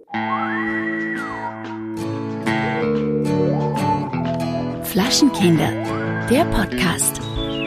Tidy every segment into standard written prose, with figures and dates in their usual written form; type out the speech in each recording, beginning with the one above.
Flaschenkinder, der Podcast.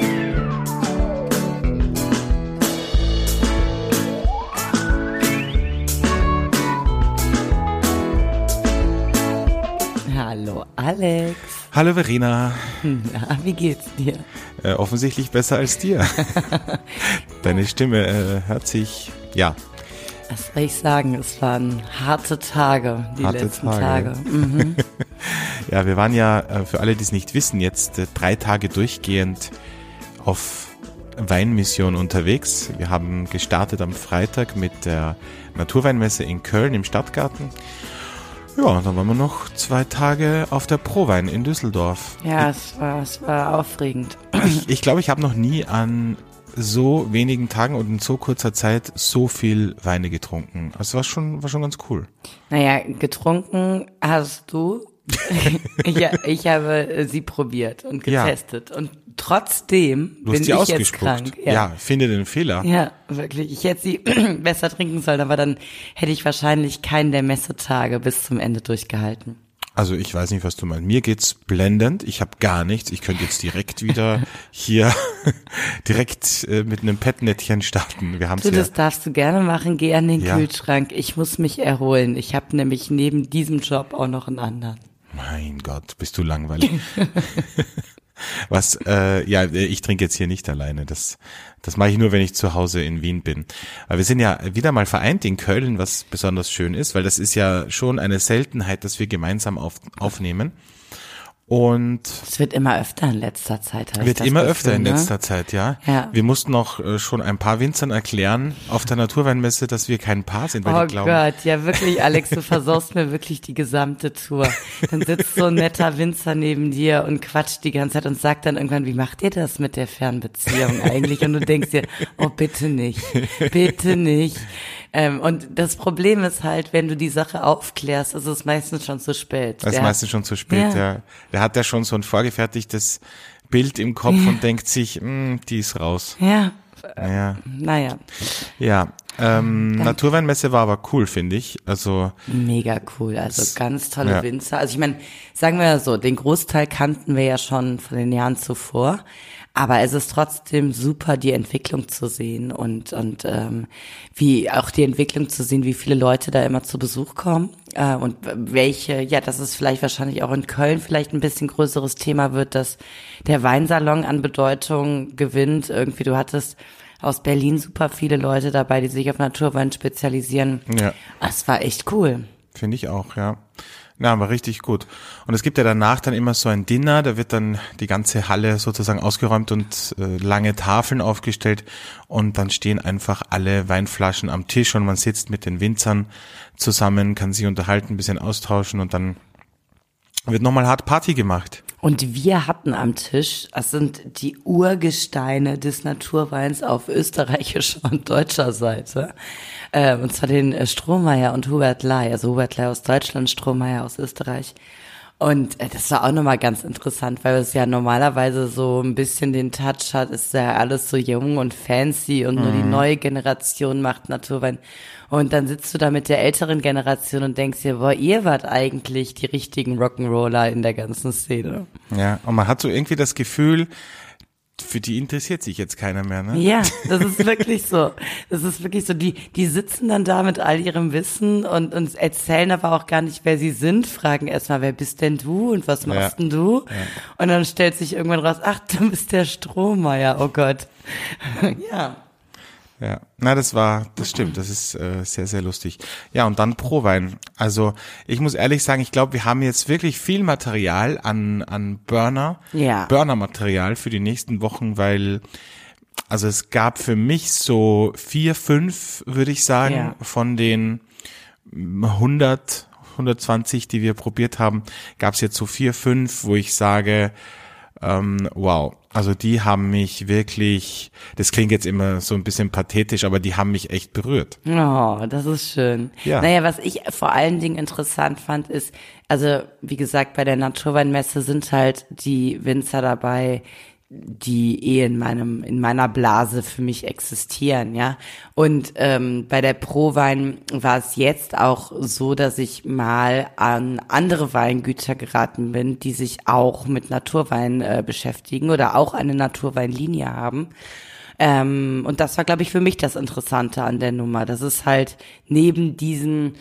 Hallo Alex. Hallo Verena. Na, wie geht's dir? Offensichtlich besser als dir. Deine Stimme hört sich, ja. Was soll ich sagen? Es waren harte Tage, die letzten Tage. Mhm. Ja, wir waren ja, für alle, die es nicht wissen, jetzt 3 Tage durchgehend auf Weinmission unterwegs. Wir haben gestartet am Freitag mit der Naturweinmesse in Köln im Stadtgarten. Ja, und dann waren wir noch 2 Tage auf der Prowein in Düsseldorf. Ja, es war aufregend. Ich glaube, ich habe noch nie an so wenigen Tagen und in so kurzer Zeit so viel Weine getrunken. Also war schon ganz cool. Naja, getrunken hast du. Ich habe sie probiert und getestet. Ja. Und trotzdem bin ich jetzt krank. Ja, finde den Fehler. Ja, wirklich. Ich hätte sie besser trinken sollen, aber dann hätte ich wahrscheinlich keinen der Messetage bis zum Ende durchgehalten. Also ich weiß nicht, was du meinst. Mir geht's blendend. Ich habe gar nichts. Ich könnte jetzt direkt wieder hier direkt mit einem Petnettchen starten. Wir haben's das darfst du gerne machen. Geh an den Kühlschrank. Ich muss mich erholen. Ich habe nämlich neben diesem Job auch noch einen anderen. Mein Gott, bist du langweilig. Ich trinke jetzt hier nicht alleine. Das mache ich nur, wenn ich zu Hause in Wien bin. Aber wir sind ja wieder mal vereint in Köln, was besonders schön ist, weil das ist ja schon eine Seltenheit, dass wir gemeinsam aufnehmen. Und es wird immer öfter in letzter Zeit. Wird immer öfter in letzter Zeit, ja. Wir mussten auch schon ein paar Winzern erklären auf der Naturweinmesse, dass wir kein Paar sind, weil die glauben. Oh Gott, ja wirklich, Alex, du versaust mir wirklich die gesamte Tour. Dann sitzt so ein netter Winzer neben dir und quatscht die ganze Zeit und sagt dann irgendwann, wie macht ihr das mit der Fernbeziehung eigentlich? Und du denkst dir, oh bitte nicht, bitte nicht. Und das Problem ist halt, wenn du die Sache aufklärst, ist es meistens schon zu spät. Das ist meistens schon zu spät, ja. Der hat ja schon so ein vorgefertigtes Bild im Kopf und denkt sich, die ist raus. Ja. Naja. Ja, Naturweinmesse war aber cool, finde ich. Also mega cool, also ganz tolle Winzer. Also ich meine, sagen wir so, den Großteil kannten wir ja schon von den Jahren zuvor. Aber es ist trotzdem super, die Entwicklung zu sehen und wie auch die Entwicklung zu sehen, wie viele Leute da immer zu Besuch kommen und welche, dass es vielleicht wahrscheinlich auch in Köln vielleicht ein bisschen größeres Thema wird, dass der Weinsalon an Bedeutung gewinnt. Irgendwie, du hattest aus Berlin super viele Leute dabei, die sich auf Naturwein spezialisieren. Ja. Das war echt cool. Finde ich auch, ja. Ja, aber richtig gut. Und es gibt ja danach dann immer so ein Dinner, da wird dann die ganze Halle sozusagen ausgeräumt und lange Tafeln aufgestellt und dann stehen einfach alle Weinflaschen am Tisch und man sitzt mit den Winzern zusammen, kann sich unterhalten, ein bisschen austauschen und dann wird nochmal hart Party gemacht. Und wir hatten am Tisch, das sind die Urgesteine des Naturweins auf österreichischer und deutscher Seite. Und zwar den Strohmeier und Hubert Lai. Also Hubert Lai aus Deutschland, Strohmeier aus Österreich. Und das war auch nochmal ganz interessant, weil es ja normalerweise so ein bisschen den Touch hat, ist ja alles so jung und fancy und nur die neue Generation macht Naturwein. Und dann sitzt du da mit der älteren Generation und denkst dir, boah, ihr wart eigentlich die richtigen Rock'n'Roller in der ganzen Szene. Ja, und man hat so irgendwie das Gefühl, für die interessiert sich jetzt keiner mehr, ne? Ja, das ist wirklich so. Das ist wirklich so. Die sitzen dann da mit all ihrem Wissen und erzählen aber auch gar nicht, wer sie sind, fragen erstmal, wer bist denn du und was machst denn du? Ja. Und dann stellt sich irgendwann raus, ach, du bist der Strohmeier, oh Gott. Ja. Ja, das stimmt, das ist sehr, sehr lustig. Ja, und dann Prowein. Also ich muss ehrlich sagen, ich glaube, wir haben jetzt wirklich viel Material an Burner-Material für die nächsten Wochen, weil also es gab für mich so 4, 5, würde ich sagen, von den 120, die wir probiert haben, gab es jetzt so 4, 5, wo ich sage, wow. Also die haben mich wirklich, das klingt jetzt immer so ein bisschen pathetisch, aber die haben mich echt berührt. Oh, das ist schön. Ja. Naja, was ich vor allen Dingen interessant fand, ist, also wie gesagt, bei der Naturweinmesse sind halt die Winzer dabei, die in meiner Blase für mich existieren, ja. Und bei der ProWein war es jetzt auch so, dass ich mal an andere Weingüter geraten bin, die sich auch mit Naturwein beschäftigen oder auch eine Naturweinlinie haben. Und das war, glaube ich, für mich das Interessante an der Nummer. Das ist halt neben diesen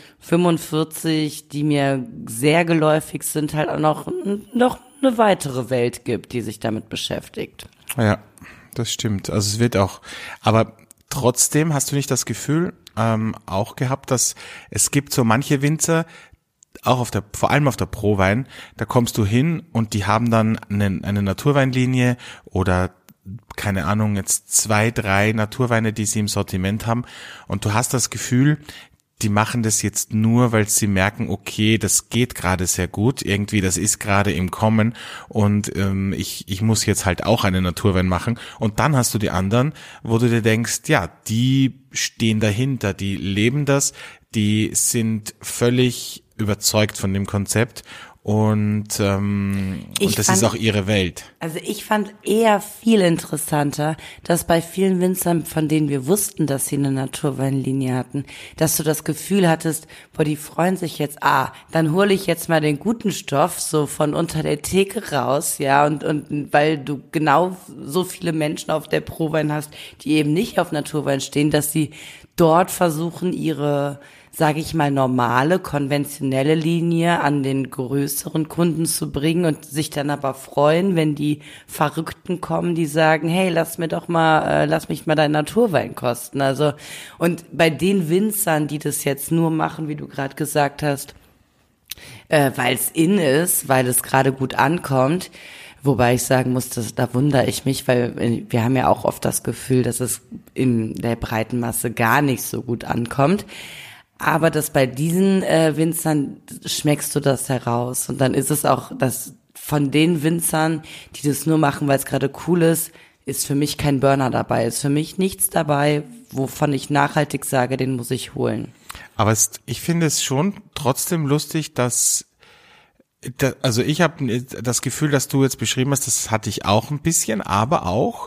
45, die mir sehr geläufig sind, halt auch noch eine weitere Welt gibt, die sich damit beschäftigt. Ja, das stimmt. Also es wird auch, aber trotzdem hast du nicht das Gefühl auch gehabt, dass es gibt so manche Winzer, auch vor allem auf der ProWein, da kommst du hin und die haben dann eine Naturweinlinie oder keine Ahnung, jetzt 2, 3 Naturweine, die sie im Sortiment haben und du hast das Gefühl, die machen das jetzt nur, weil sie merken, okay, das geht gerade sehr gut, irgendwie, das ist gerade im Kommen und ich muss jetzt halt auch einen Naturwein machen. Und dann hast du die anderen, wo du dir denkst, ja, die stehen dahinter, die leben das, die sind völlig überzeugt von dem Konzept und das ist auch ihre Welt. Also ich fand eher viel interessanter, dass bei vielen Winzern, von denen wir wussten, dass sie eine Naturweinlinie hatten, dass du das Gefühl hattest, boah, die freuen sich jetzt, dann hole ich jetzt mal den guten Stoff so von unter der Theke raus, ja, und weil du genau so viele Menschen auf der ProWein hast, die eben nicht auf Naturwein stehen, dass sie dort versuchen, ihre, sage ich mal, normale, konventionelle Linie an den größeren Kunden zu bringen und sich dann aber freuen, wenn die Verrückten kommen, die sagen, hey, lass mich mal deinen Naturwein kosten. Also, und bei den Winzern, die das jetzt nur machen, wie du gerade gesagt hast, weil es in ist, weil es gerade gut ankommt, wobei ich sagen muss, da wundere ich mich, weil wir haben ja auch oft das Gefühl, dass es in der breiten Masse gar nicht so gut ankommt. Aber dass bei diesen Winzern schmeckst du das heraus. Und dann ist es auch, dass von den Winzern, die das nur machen, weil es gerade cool ist für mich kein Burner dabei. Ist für mich nichts dabei, wovon ich nachhaltig sage, den muss ich holen. Aber ich finde es schon trotzdem lustig, also ich habe das Gefühl, dass du jetzt beschrieben hast, das hatte ich auch ein bisschen, aber auch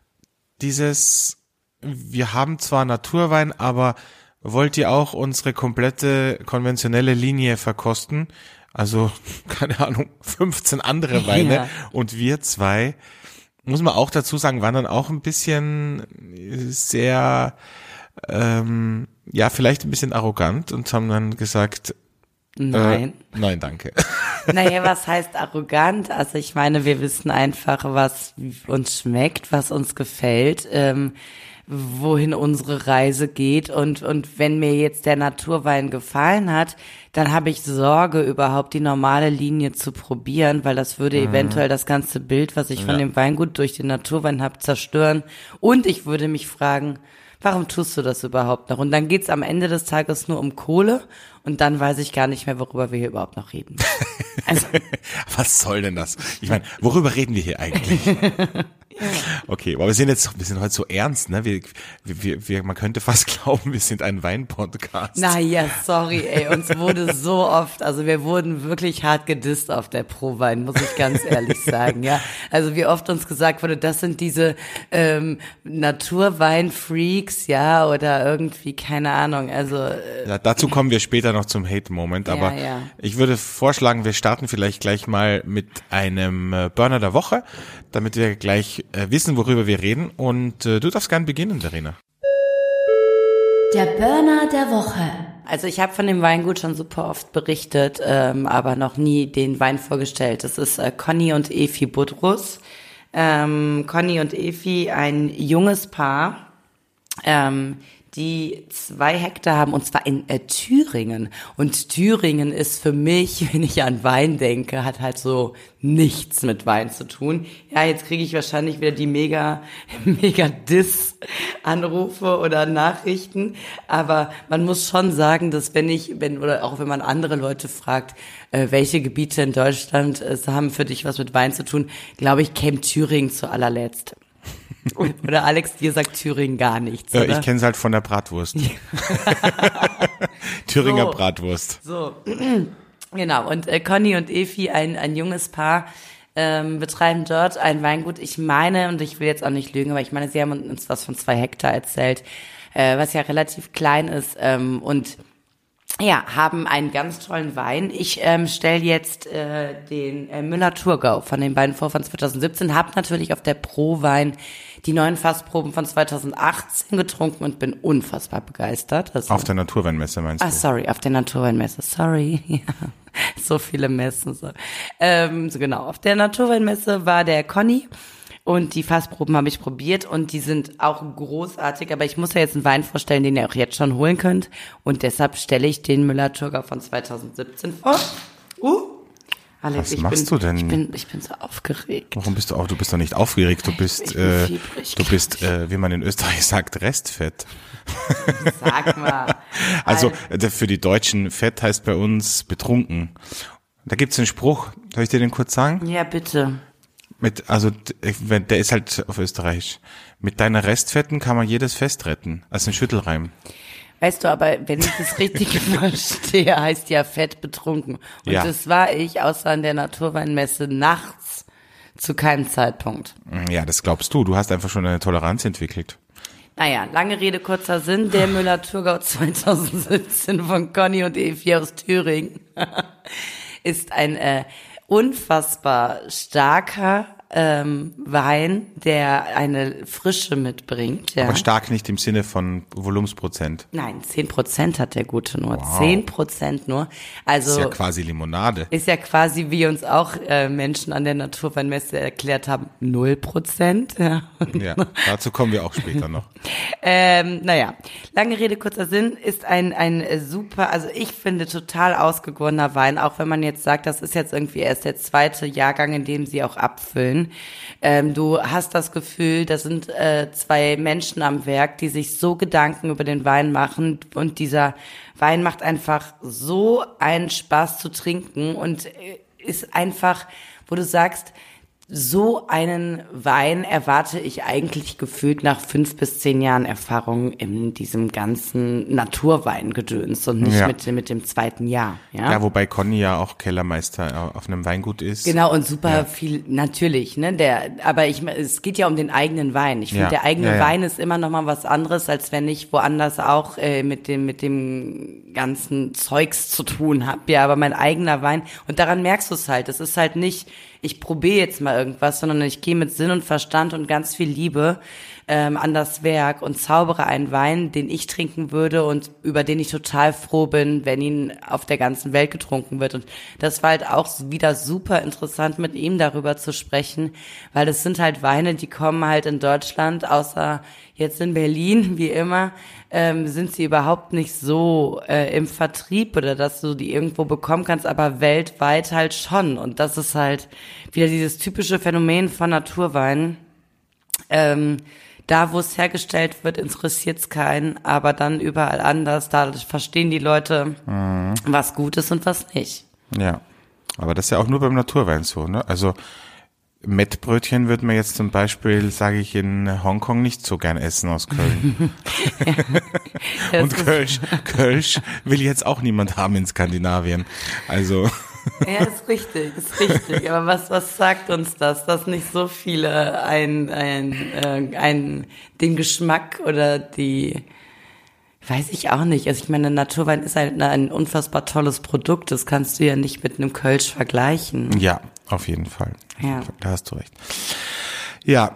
wir haben zwar Naturwein, aber wollt ihr auch unsere komplette konventionelle Linie verkosten? Also, keine Ahnung, 15 andere Weine ja. Und wir 2, muss man auch dazu sagen, waren dann auch ein bisschen sehr, vielleicht ein bisschen arrogant und haben dann gesagt, nein, danke. Naja, was heißt arrogant? Also ich meine, wir wissen einfach, was uns schmeckt, was uns gefällt, wohin unsere Reise geht und wenn mir jetzt der Naturwein gefallen hat, dann habe ich Sorge, überhaupt die normale Linie zu probieren, weil das würde eventuell das ganze Bild, was ich von dem Weingut durch den Naturwein habe, zerstören und ich würde mich fragen, warum tust du das überhaupt noch? Und dann geht's am Ende des Tages nur um Kohle und dann weiß ich gar nicht mehr, worüber wir hier überhaupt noch reden. Also. Was soll denn das? Ich meine, worüber reden wir hier eigentlich? Okay, aber wir sind heute so ernst, ne? Man könnte fast glauben, wir sind ein Wein-Podcast. Naja, sorry, uns wurde so oft, also wir wurden wirklich hart gedisst auf der ProWein, muss ich ganz ehrlich sagen, ja. Also wie oft uns gesagt wurde, das sind diese Naturwein-Freaks, ja, oder irgendwie, keine Ahnung, also. Ja, dazu kommen wir später noch zum Hate-Moment, aber ja. Ich würde vorschlagen, wir starten vielleicht gleich mal mit einem Burner der Woche, damit wir gleich wissen, worüber wir reden. Und du darfst gern beginnen, Verena. Der Burner der Woche. Also ich habe von dem Weingut schon super oft berichtet, aber noch nie den Wein vorgestellt. Das ist Conny und Efi Budrus. Conny und Efi, ein junges Paar, die 2 Hektar haben, und zwar in Thüringen. Und Thüringen ist für mich, wenn ich an Wein denke, hat halt so nichts mit Wein zu tun. Ja, jetzt kriege ich wahrscheinlich wieder die mega Diss-Anrufe oder Nachrichten. Aber man muss schon sagen, dass oder auch wenn man andere Leute fragt, welche Gebiete in Deutschland haben für dich was mit Wein zu tun, glaube ich, käme Thüringen zu allerletzt. Oder Alex, dir sagt Thüringen gar nichts, oder? Ich kenne es halt von der Bratwurst. Thüringer Bratwurst. So, genau. Und Conny und Efi, ein junges Paar, betreiben dort ein Weingut. Ich meine, und ich will jetzt auch nicht lügen, aber ich meine, sie haben uns was von 2 Hektar erzählt, was ja relativ klein ist, und ja, haben einen ganz tollen Wein. Ich stelle jetzt den Müller-Thurgau von den beiden vor von 2017, habe natürlich auf der Pro-Wein die neuen Fassproben von 2018 getrunken und bin unfassbar begeistert. Also, auf der Naturweinmesse meinst du? Sorry, auf der Naturweinmesse, sorry. Ja, so viele Messen. So genau, auf der Naturweinmesse war der Conny. Und die Fassproben habe ich probiert und die sind auch großartig, aber ich muss ja jetzt einen Wein vorstellen, den ihr auch jetzt schon holen könnt. Und deshalb stelle ich den Müller-Thurgau von 2017 vor. Alex, was machst du denn? Ich bin so aufgeregt. Warum bist du auf? Du bist doch nicht aufgeregt, du bist, wie man in Österreich sagt, Restfett. Sag mal. Also für die Deutschen, Fett heißt bei uns betrunken. Da gibt's einen Spruch, soll ich dir den kurz sagen? Ja, bitte. Der ist halt auf Österreichisch. Mit deiner Restfetten kann man jedes Fest retten. Also ein Schüttelreim. Weißt du, aber wenn ich das richtig verstehe, heißt ja Fett betrunken. Und das war ich, außer an der Naturweinmesse, nachts zu keinem Zeitpunkt. Ja, das glaubst du. Du hast einfach schon eine Toleranz entwickelt. Naja, lange Rede, kurzer Sinn. Der Müller-Thurgau 2017 von Conny und Evi aus Thüringen ist ein unfassbar starker Wein, der eine Frische mitbringt. Ja. Aber stark nicht im Sinne von Volumensprozent. Nein, 10% hat der Gute nur. Wow. 10% nur. Also ist ja quasi Limonade. Ist ja quasi, wie uns auch Menschen an der Naturweinmesse erklärt haben, 0%. Ja, ja, dazu kommen wir auch später noch. Naja, lange Rede, kurzer Sinn, ist ein super, also ich finde total ausgegorener Wein, auch wenn man jetzt sagt, das ist jetzt irgendwie erst der 2. Jahrgang, in dem sie auch abfüllen. Du hast das Gefühl, das sind 2 Menschen am Werk, die sich so Gedanken über den Wein machen und dieser Wein macht einfach so einen Spaß zu trinken und ist einfach, wo du sagst, so einen Wein erwarte ich eigentlich gefühlt nach 5 bis 10 Jahren Erfahrung in diesem ganzen Naturweingedöns und nicht mit dem 2. Jahr. Ja, wobei Conny ja auch Kellermeister auf einem Weingut ist. Genau, und super viel, natürlich, ne, aber es geht ja um den eigenen Wein. Ich finde, der eigene Wein ist immer noch mal was anderes, als wenn ich woanders auch mit dem ganzen Zeugs zu tun habe. Ja, aber mein eigener Wein, und daran merkst du es halt, es ist halt nicht, ich probiere jetzt mal irgendwas, sondern ich gehe mit Sinn und Verstand und ganz viel Liebe an das Werk und zaubere einen Wein, den ich trinken würde und über den ich total froh bin, wenn ihn auf der ganzen Welt getrunken wird. Und das war halt auch wieder super interessant, mit ihm darüber zu sprechen, weil es sind halt Weine, die kommen halt in Deutschland, außer jetzt in Berlin, wie immer, sind sie überhaupt nicht so im Vertrieb oder dass du die irgendwo bekommen kannst, aber weltweit halt schon. Und das ist halt wieder dieses typische Phänomen von Naturwein. Da, wo es hergestellt wird, interessiert es keinen, aber dann überall anders, da verstehen die Leute, was gut ist und was nicht. Ja, aber das ist ja auch nur beim Naturwein so, ne? Also Mettbrötchen wird man jetzt zum Beispiel, sage ich, in Hongkong nicht so gern essen aus Köln. Und Kölsch will jetzt auch niemand haben in Skandinavien. Also ja, ist richtig. Aber was sagt uns das, dass nicht so viele den Geschmack oder die, weiß ich auch nicht. Also ich meine, Naturwein ist halt ein unfassbar tolles Produkt. Das kannst du ja nicht mit einem Kölsch vergleichen. Ja, auf jeden Fall. Ja. Da hast du recht. Ja,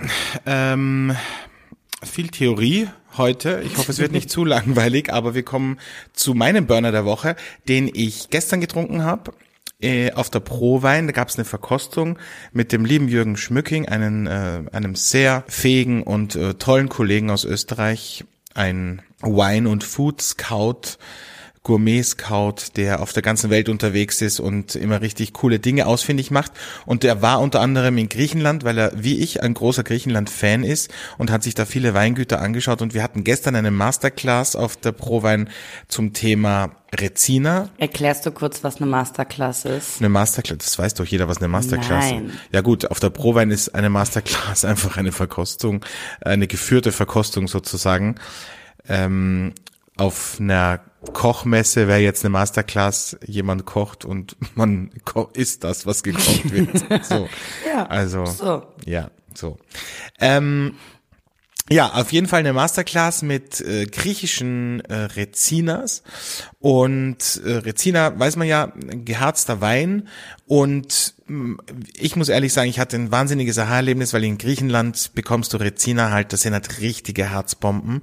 viel Theorie heute. Ich hoffe, es wird nicht zu langweilig, aber wir kommen zu meinem Burner der Woche, den ich gestern getrunken habe. Auf der Pro-Wein, da gab es eine Verkostung mit dem lieben Jürgen Schmücking, einem sehr fähigen und tollen Kollegen aus Österreich, ein Wine- und Food-Scout, Gourmet-Scout, der auf der ganzen Welt unterwegs ist und immer richtig coole Dinge ausfindig macht. Und der war unter anderem in Griechenland, weil er, wie ich, ein großer Griechenland-Fan ist und hat sich da viele Weingüter angeschaut. Und wir hatten gestern eine Masterclass auf der Prowein zum Thema Rezina. Erklärst du kurz, was eine Masterclass ist? Eine Masterclass, das weiß doch jeder, was eine Masterclass ist. Nein. Ja gut, auf der Prowein ist eine Masterclass einfach eine Verkostung, eine geführte Verkostung sozusagen. auf einer Kochmesse wäre jetzt eine Masterclass, jemand kocht und man isst das, was gekocht wird. So. Ja, Also, so. ja, so. Ja, auf jeden Fall eine Masterclass mit griechischen Rezinas und Rezina, weiß man ja, geharzter Wein und ich muss ehrlich sagen, ich hatte ein wahnsinniges Aha-Erlebnis, weil in Griechenland bekommst du Rezina halt, das sind halt richtige Harzbomben,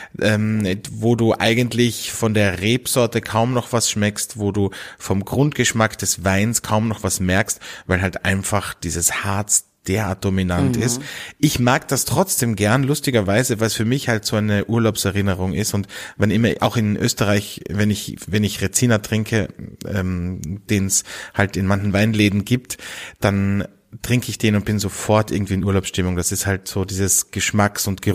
wo du eigentlich von der Rebsorte kaum noch was schmeckst, wo du vom Grundgeschmack des Weins kaum noch was merkst, weil halt einfach dieses Harz derart dominant ist. Ich mag das trotzdem gern, lustigerweise, weil es für mich halt so eine Urlaubserinnerung ist und wenn immer, auch in Österreich, wenn ich Rezina trinke, den es halt in manchen Weinläden gibt, dann trinke ich den und bin sofort irgendwie in Urlaubsstimmung. Das ist halt so dieses Geschmacks- und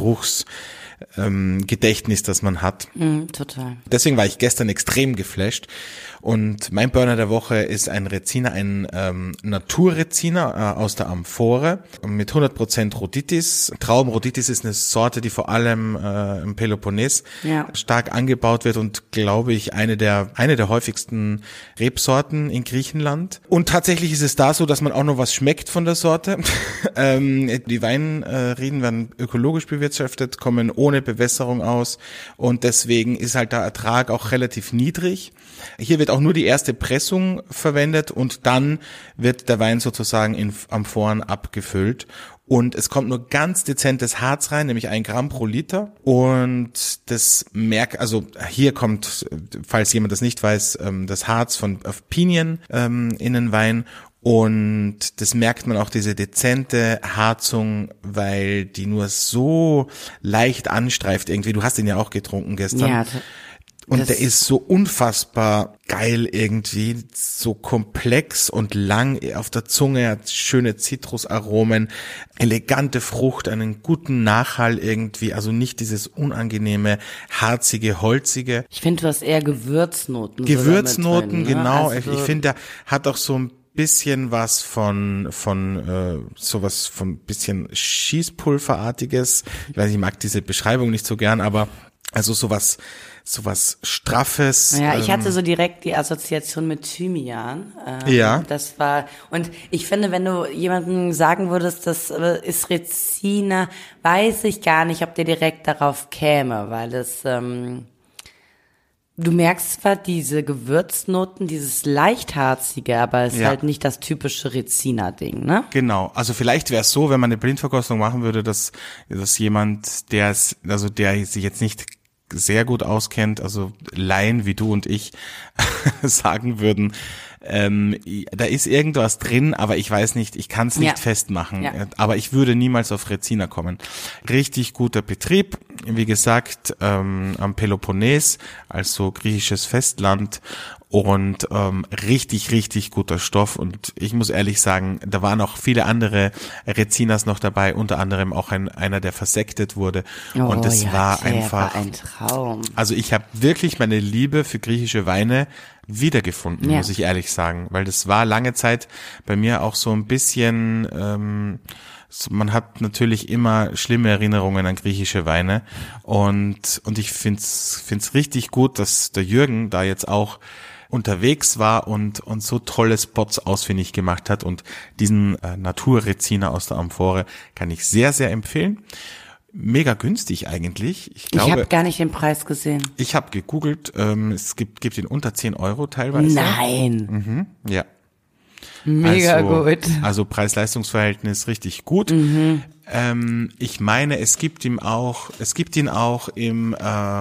Gedächtnis, das man hat. Total. Deswegen war ich gestern extrem geflasht. Und mein Burner der Woche ist ein Rezina, ein Naturrezina aus der Amphore mit 100% Rhoditis. Traubenrhoditis ist eine Sorte, die vor allem im Peloponnes stark angebaut wird und, glaube ich, eine der häufigsten Rebsorten in Griechenland. Und tatsächlich ist es da so, dass man auch noch was schmeckt von der Sorte. Die Weinreben werden ökologisch bewirtschaftet, kommen ohne Bewässerung aus und deswegen ist halt der Ertrag auch relativ niedrig. Hier wird auch nur die erste Pressung verwendet und dann wird der Wein sozusagen in Amphoren abgefüllt. Und es kommt nur ganz dezentes Harz rein, nämlich 1 Gramm pro Liter. Und das also hier kommt, falls jemand das nicht weiß, das Harz auf Pinien in den Wein. Und das merkt man auch, diese dezente Harzung, weil die nur so leicht anstreift irgendwie. Du hast ihn ja auch getrunken gestern. Ja, und der ist so unfassbar geil irgendwie, so komplex und lang auf der Zunge, hat schöne Zitrusaromen, elegante Frucht, einen guten Nachhall irgendwie, also nicht dieses unangenehme, harzige, holzige. Ich finde, du hast eher Gewürznoten. Gewürznoten, drin, ne? genau. Also ich finde, der hat auch so ein bisschen was von sowas von bisschen Schießpulverartiges. Ich weiß, ich mag diese Beschreibung nicht so gern, aber also sowas Straffes. Ja, ich hatte so direkt die Assoziation mit Thymian. Ja. Das war, und ich finde, wenn du jemandem sagen würdest, das ist Rezina, weiß ich gar nicht, ob der direkt darauf käme, weil es, du merkst zwar diese Gewürznoten, dieses Leichtharzige, aber es ist halt nicht das typische Rezina-Ding, ne? Genau. Also vielleicht wäre es so, wenn man eine Blindverkostung machen würde, dass jemand, der sich jetzt nicht sehr gut auskennt, also Laien wie du und ich sagen würden, da ist irgendwas drin, aber ich weiß nicht, ich kann es nicht festmachen. Ja. Aber ich würde niemals auf Rezina kommen. Richtig guter Betrieb, wie gesagt, am Peloponnes, also griechisches Festland. Und richtig, richtig guter Stoff. Und ich muss ehrlich sagen, da waren auch viele andere Rezinas noch dabei, unter anderem auch einer, der versektet wurde. Und das war einfach ein Traum. Also ich habe wirklich meine Liebe für griechische Weine wiedergefunden, muss ich ehrlich sagen. Weil das war lange Zeit bei mir auch so ein bisschen... man hat natürlich immer schlimme Erinnerungen an griechische Weine und ich find's richtig gut, dass der Jürgen da jetzt auch unterwegs war und so tolle Spots ausfindig gemacht hat und diesen Naturrezina aus der Amphore kann ich sehr, sehr empfehlen. Mega günstig eigentlich. Ich habe gar nicht den Preis gesehen. Ich habe gegoogelt, es gibt ihn unter 10 Euro teilweise. Nein. Ja. Mega gut. Also Preis-Leistungs-Verhältnis richtig gut. Ich meine, es gibt ihn auch im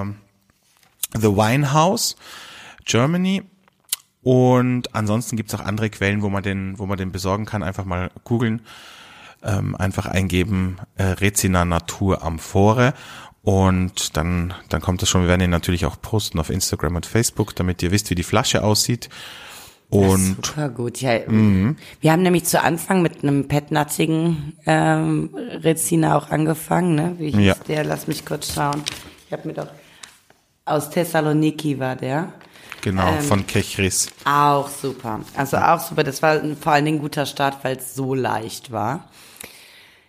The Wine House Germany. Und ansonsten gibt's auch andere Quellen, wo man den besorgen kann. Einfach mal googeln, einfach eingeben Rezina Natur Amphore und dann kommt das schon. Wir werden ihn natürlich auch posten auf Instagram und Facebook, damit ihr wisst, wie die Flasche aussieht. Und super gut. Ja, wir haben nämlich zu Anfang mit einem petnatzigen Rezina auch angefangen, ne? Wie hieß der? Lass mich kurz schauen. Ich habe mir doch aus Thessaloniki war der. Genau, von Kechris. Auch super. Also auch super. Das war vor allen Dingen ein guter Start, weil es so leicht war.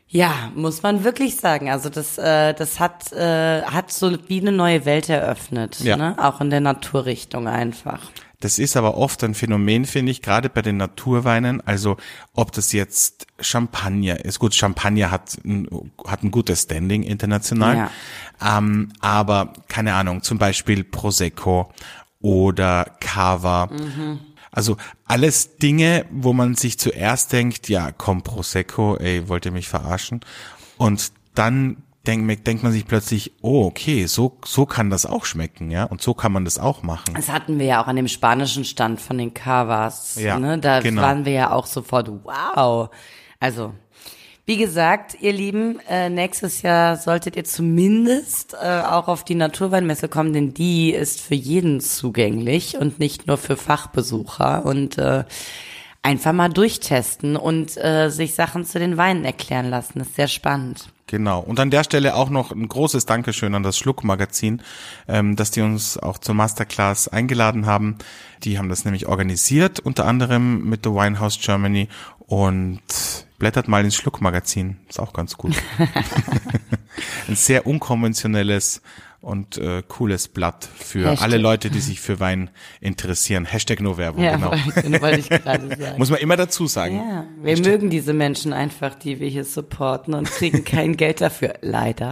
Ja, muss man wirklich sagen. Also das hat so wie eine neue Welt eröffnet, Ja. ne? Auch in der Naturrichtung einfach. Das ist aber oft ein Phänomen, finde ich, gerade bei den Naturweinen. Also ob das jetzt Champagner ist. Gut, Champagner hat ein gutes Standing international. Ja. Aber keine Ahnung, zum Beispiel Prosecco oder Cava. Also alles Dinge, wo man sich zuerst denkt, ja komm, Prosecco, ey, wollt ihr mich verarschen? Und dann denkt man sich plötzlich, oh, okay, so kann das auch schmecken, ja, und so kann man das auch machen. Das hatten wir ja auch an dem spanischen Stand von den Cavas, Ja, ne? Da genau. waren wir ja auch sofort, wow. Also, wie gesagt, ihr Lieben, nächstes Jahr solltet ihr zumindest auch auf die Naturweinmesse kommen, denn die ist für jeden zugänglich und nicht nur für Fachbesucher und einfach mal durchtesten und sich Sachen zu den Weinen erklären lassen. Das ist sehr spannend. Genau. Und an der Stelle auch noch ein großes Dankeschön an das Schluck-Magazin, dass die uns auch zur Masterclass eingeladen haben. Die haben das nämlich organisiert, unter anderem mit The Winehouse Germany, und blättert mal ins Schluck-Magazin. Ist auch ganz gut. Ein sehr unkonventionelles und cooles Blatt für Hashtag. alle Leute, die sich für Wein interessieren. Hashtag No Werbung, Ja, genau. wollte ich gerade sagen. Muss man immer dazu sagen. Ja, wir mögen diese Menschen einfach, die wir hier supporten und kriegen kein Geld dafür, leider.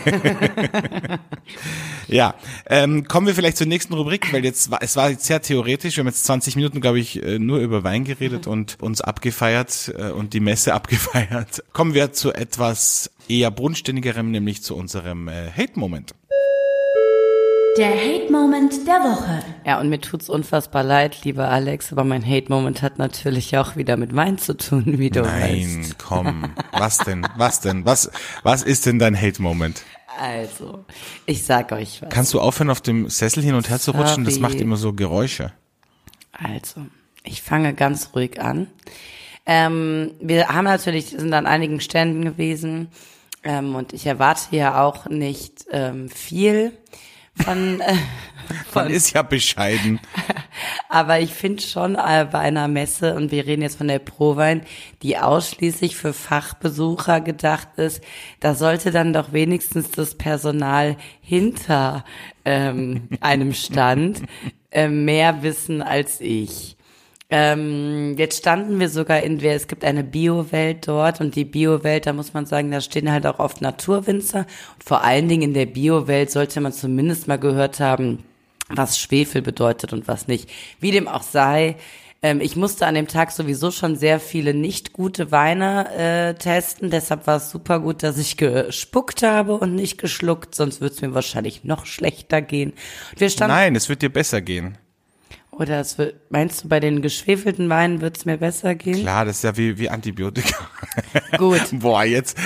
Ja, kommen wir vielleicht zur nächsten Rubrik, weil es war jetzt sehr theoretisch. Wir haben jetzt 20 Minuten, glaube ich, nur über Wein geredet und uns abgefeiert und die Messe abgefeiert. Kommen wir zu etwas eher bodenständigerem, nämlich zu unserem Hate-Moment. Der Hate-Moment der Woche. Ja, und mir tut's unfassbar leid, lieber Alex, aber mein Hate-Moment hat natürlich auch wieder mit Wein zu tun, wie du Nein, weißt. komm, was denn? Was ist denn dein Hate-Moment? Also, ich sag euch was. Kannst du aufhören, auf dem Sessel hin und her zu rutschen? Das Sorry. macht immer so Geräusche. Also, ich fange ganz ruhig an. Wir haben natürlich, sind an einigen Ständen gewesen, und ich erwarte ja auch nicht viel von Man ist ja bescheiden. aber ich finde schon bei einer Messe, und wir reden jetzt von der Prowein, die ausschließlich für Fachbesucher gedacht ist, da sollte dann doch wenigstens das Personal hinter einem Stand mehr wissen als ich. Jetzt standen wir sogar es gibt eine Bio-Welt dort, und die Bio-Welt, da muss man sagen, da stehen halt auch oft Naturwinzer, und vor allen Dingen in der Bio-Welt sollte man zumindest mal gehört haben, was Schwefel bedeutet und was nicht. Wie dem auch sei, ich musste an dem Tag sowieso schon sehr viele nicht gute Weine testen, deshalb war es super gut, dass ich gespuckt habe und nicht geschluckt, sonst würde es mir wahrscheinlich noch schlechter gehen. Und wir standen, Nein, es wird dir besser gehen. oder meinst du, bei den geschwefelten Weinen wird es mir besser gehen? Klar, das ist ja wie Antibiotika. Gut. Boah, jetzt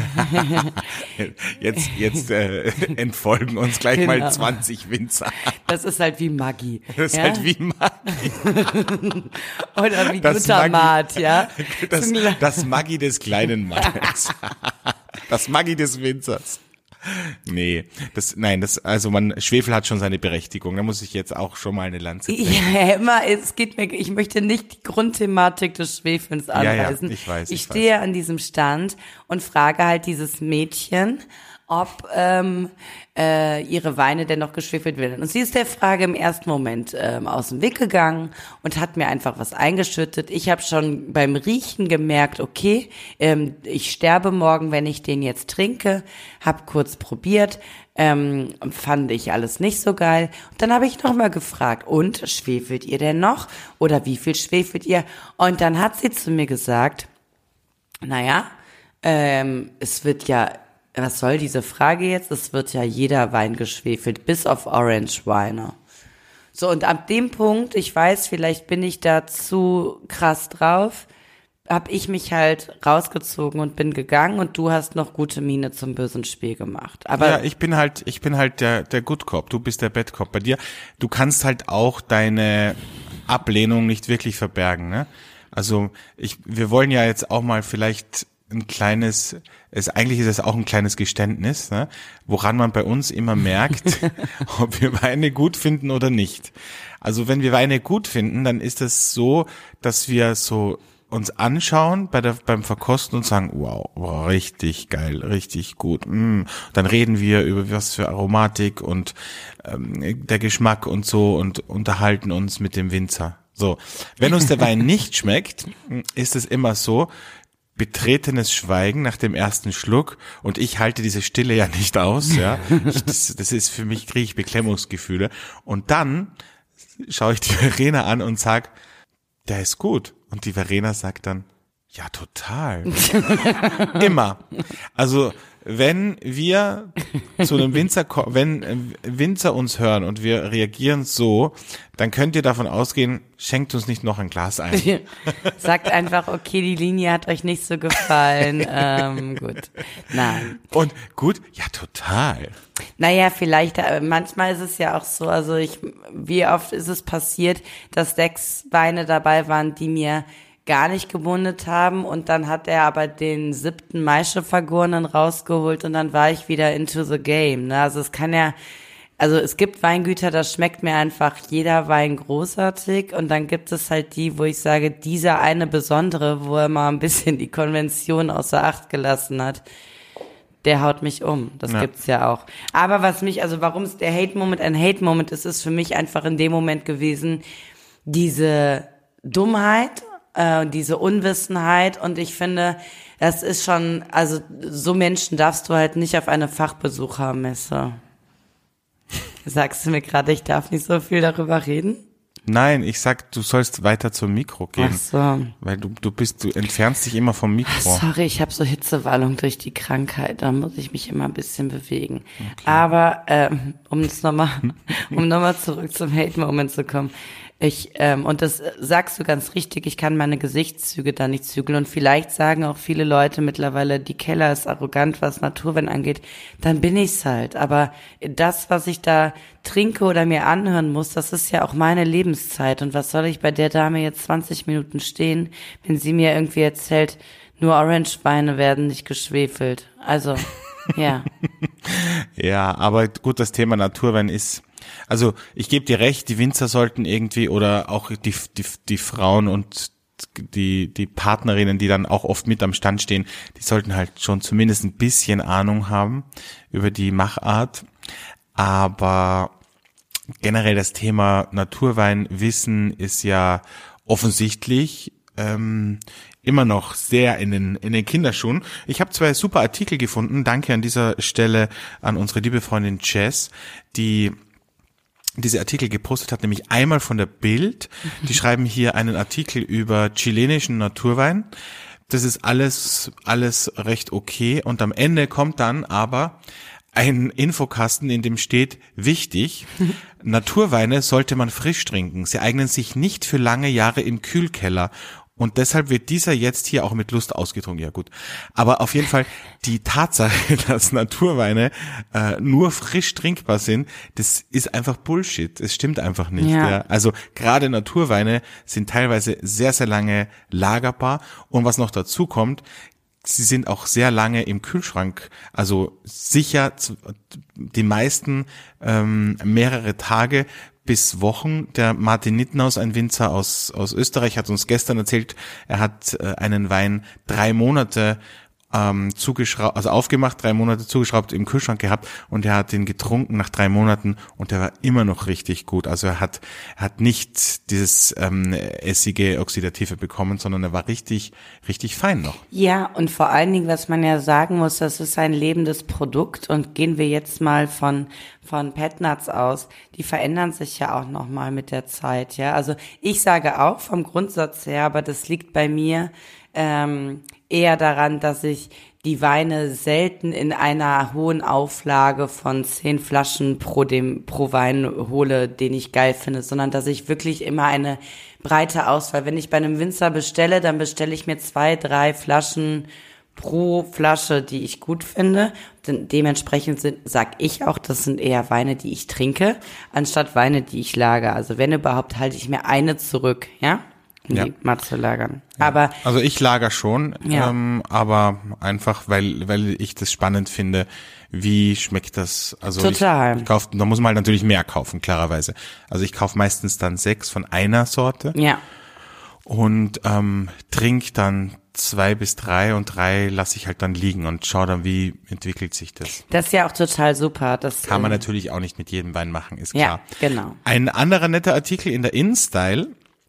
entfolgen uns gleich Genau. mal 20 Winzer. Das ist halt wie Maggi. Das ist ja? halt wie Maggi. Oder wie Das Glutamat, ja. Das Maggi des kleinen Mannes. Das Maggi des Winzers. Nee, also Schwefel hat schon seine Berechtigung. Da muss ich jetzt auch schon mal eine Lanze brechen. Ja, immer, ich möchte nicht die Grundthematik des Schwefels anreißen. ich weiß. Ich stehe an diesem Stand und frage halt dieses Mädchen, ob ihre Weine denn noch geschwefelt werden. Und sie ist der Frage im ersten Moment aus dem Weg gegangen und hat mir einfach was eingeschüttet. Ich habe schon beim Riechen gemerkt, okay, ich sterbe morgen, wenn ich den jetzt trinke. Hab kurz probiert, fand ich alles nicht so geil. Und dann habe ich nochmal gefragt, und schwefelt ihr denn noch? Oder wie viel schwefelt ihr? Und dann hat sie zu mir gesagt, naja, es wird ja, was soll diese Frage jetzt? Es wird ja jeder Wein geschwefelt, bis auf Orange Weine. So, und ab dem Punkt, ich weiß, vielleicht bin ich da zu krass drauf, habe ich mich halt rausgezogen und bin gegangen, und du hast noch gute Miene zum bösen Spiel gemacht. Aber Ja, ich bin halt der Good Cop, du bist der Bad Cop. Bei dir, du kannst halt auch deine Ablehnung nicht wirklich verbergen, ne? Also, wir wollen ja jetzt auch mal vielleicht eigentlich ist es auch ein kleines Geständnis, ne? Woran man bei uns immer merkt, ob wir Weine gut finden oder nicht. Also wenn wir Weine gut finden, dann ist es so, dass wir so uns anschauen beim Verkosten und sagen, wow, richtig geil, richtig gut. Dann reden wir über was für Aromatik und der Geschmack und so und unterhalten uns mit dem Winzer. So, wenn uns der Wein nicht schmeckt, ist es immer so, betretenes Schweigen nach dem ersten Schluck und ich halte diese Stille ja nicht aus, ja. Das ist für mich, kriege ich Beklemmungsgefühle und dann schaue ich die Verena an und sag, der ist gut. Und die Verena sagt dann, ja, total. Immer. Also, wenn wir zu einem Winzer, wenn Winzer uns hören und wir reagieren so, dann könnt ihr davon ausgehen, schenkt uns nicht noch ein Glas ein. Sagt einfach, okay, die Linie hat euch nicht so gefallen. Gut. Nein. Und gut, ja, total. Naja, vielleicht, manchmal ist es ja auch so, also wie oft ist es passiert, dass 6 Weine dabei waren, die mir gar nicht gebundet haben und dann hat er aber den 7. Maischefagornen rausgeholt und dann war ich wieder into the game, ne? Also es gibt Weingüter, da schmeckt mir einfach jeder Wein großartig und dann gibt es halt die, wo ich sage, dieser eine besondere, wo er mal ein bisschen die Konvention außer Acht gelassen hat, der haut mich um. Das gibt's ja auch. Aber warum es der Hate-Moment ein Hate-Moment ist für mich einfach in dem Moment gewesen, diese Dummheit, diese Unwissenheit und ich finde, das ist schon, also so Menschen darfst du halt nicht auf eine Fachbesuchermesse. Sagst du mir gerade, ich darf nicht so viel darüber reden? Nein, ich sag, du sollst weiter zum Mikro gehen. Ach so. Weil du entfernst dich immer vom Mikro. Sorry, ich habe so Hitzewallung durch die Krankheit, da muss ich mich immer ein bisschen bewegen. Okay. Aber um nochmal zurück zum Hate-Moment zu kommen. Und das sagst du ganz richtig, ich kann meine Gesichtszüge da nicht zügeln und vielleicht sagen auch viele Leute mittlerweile, die Keller ist arrogant, was Naturwein angeht, dann bin ich's halt. Aber das, was ich da trinke oder mir anhören muss, das ist ja auch meine Lebenszeit und was soll ich bei der Dame jetzt 20 Minuten stehen, wenn sie mir irgendwie erzählt, nur Orangeweine werden nicht geschwefelt. Also, ja. Ja, aber gut, das Thema Naturwein ist, also ich gebe dir recht, die Winzer sollten irgendwie oder auch die Frauen und die Partnerinnen, die dann auch oft mit am Stand stehen, die sollten halt schon zumindest ein bisschen Ahnung haben über die Machart. Aber generell das Thema Naturweinwissen ist ja offensichtlich immer noch sehr in den Kinderschuhen. Ich habe 2 super Artikel gefunden. Danke an dieser Stelle an unsere liebe Freundin Jess, die diese Artikel gepostet hat, nämlich einmal von der Bild. Die schreiben hier einen Artikel über chilenischen Naturwein. Das ist alles recht okay. Und am Ende kommt dann aber ein Infokasten, in dem steht, wichtig, Naturweine sollte man frisch trinken. Sie eignen sich nicht für lange Jahre im Kühlkeller. Und deshalb wird dieser jetzt hier auch mit Lust ausgetrunken. Ja gut. Aber auf jeden Fall die Tatsache, dass Naturweine nur frisch trinkbar sind, das ist einfach Bullshit. Es stimmt einfach nicht. Ja. Also gerade Naturweine sind teilweise sehr, sehr lange lagerbar. Und was noch dazu kommt, sie sind auch sehr lange im Kühlschrank. Also sicher die meisten mehrere Tage bis Wochen. Der Martin Nittenhaus, ein Winzer aus Österreich, hat uns gestern erzählt, er hat einen Wein 3 Monate zugeschraubt, also aufgemacht, 3 Monate zugeschraubt im Kühlschrank gehabt und er hat den getrunken nach 3 Monaten und der war immer noch richtig gut. Also er hat nicht dieses essige Oxidative bekommen, sondern er war richtig, richtig fein noch. Ja, und vor allen Dingen, was man ja sagen muss, das ist ein lebendes Produkt und gehen wir jetzt mal von Pet Nuts aus, die verändern sich ja auch nochmal mit der Zeit, ja. Also ich sage auch vom Grundsatz her, aber das liegt bei mir eher daran, dass ich die Weine selten in einer hohen Auflage von 10 Flaschen pro Wein hole, den ich geil finde, sondern dass ich wirklich immer eine breite Auswahl, wenn ich bei einem Winzer bestelle, dann bestelle ich mir 2, 3 Flaschen pro Flasche, die ich gut finde. Dementsprechend sag ich auch, das sind eher Weine, die ich trinke, anstatt Weine, die ich lagere. Also wenn überhaupt, halte ich mir eine zurück, ja? Die mal zu lagern. Ja. Aber also ich lager schon, aber einfach, weil ich das spannend finde, wie schmeckt das? Also total. Da muss man halt natürlich mehr kaufen, klarerweise. Also ich kaufe meistens dann 6 von einer Sorte. Ja. und trink dann 2 bis 3 und 3 lasse ich halt dann liegen und schau dann, wie entwickelt sich das. Das ist ja auch total super. Das kann man natürlich auch nicht mit jedem Wein machen, ist klar. Ja, genau. Ein anderer netter Artikel in der InStyle,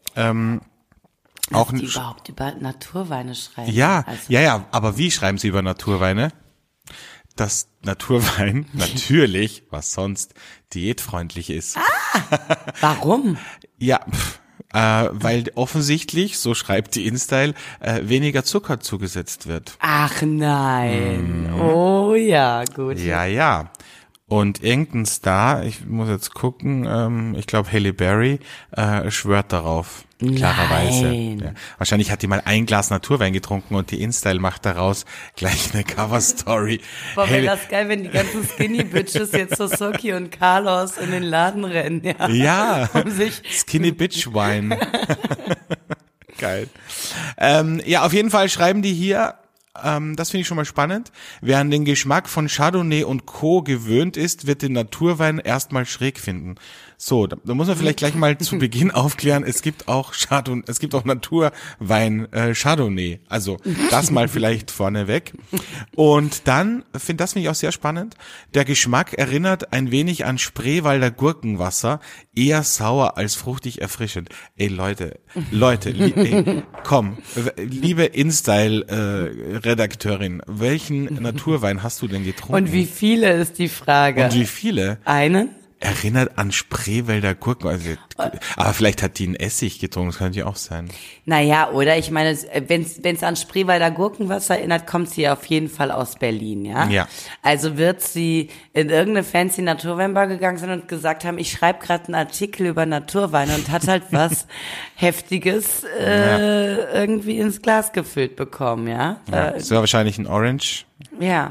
auch die überhaupt über Naturweine schreiben. Ja, also. ja, aber wie schreiben sie über Naturweine? Dass Naturwein natürlich, was sonst, diätfreundlich ist. Warum? Ja, weil offensichtlich, so schreibt die InStyle, weniger Zucker zugesetzt wird. Ach nein. Oh ja, gut. Ja. Und irgendein Star, ich muss jetzt gucken, ich glaube Halle Berry, schwört darauf. Klarerweise. Ja. Wahrscheinlich hat die mal ein Glas Naturwein getrunken und die InStyle macht daraus gleich eine Cover-Story. Boah, wäre das geil, wenn die ganzen Skinny-Bitches jetzt so Soki und Carlos in den Laden rennen, ja. Ja, um sich Skinny Bitch Wine. Geil. Ja, auf jeden Fall schreiben die hier, das finde ich schon mal spannend. Wer an den Geschmack von Chardonnay und Co. gewöhnt ist, wird den Naturwein erstmal schräg finden. So, da muss man vielleicht gleich mal zu Beginn aufklären, es gibt auch Naturwein Chardonnay. Also das mal vielleicht vorneweg. Und dann, das finde ich auch sehr spannend, der Geschmack erinnert ein wenig an Spreewalder Gurkenwasser, eher sauer als fruchtig erfrischend. Ey Leute, komm, liebe InStyle-Redakteurin, welchen Naturwein hast du denn getrunken? Und wie viele ist die Frage? Und wie viele? Einen? Erinnert an Spreewälder Gurken, also, aber vielleicht hat die einen Essig getrunken, das könnte ja auch sein. Naja, oder ich meine, wenn's an Spreewälder Gurkenwasser erinnert, kommt sie auf jeden Fall aus Berlin, ja? Ja. Also wird sie in irgendeine fancy Naturweinbar gegangen sein und gesagt haben, ich schreibe gerade einen Artikel über Naturweine und hat halt was Heftiges irgendwie ins Glas gefüllt bekommen, ja? Das war wahrscheinlich ein Orange. Ja.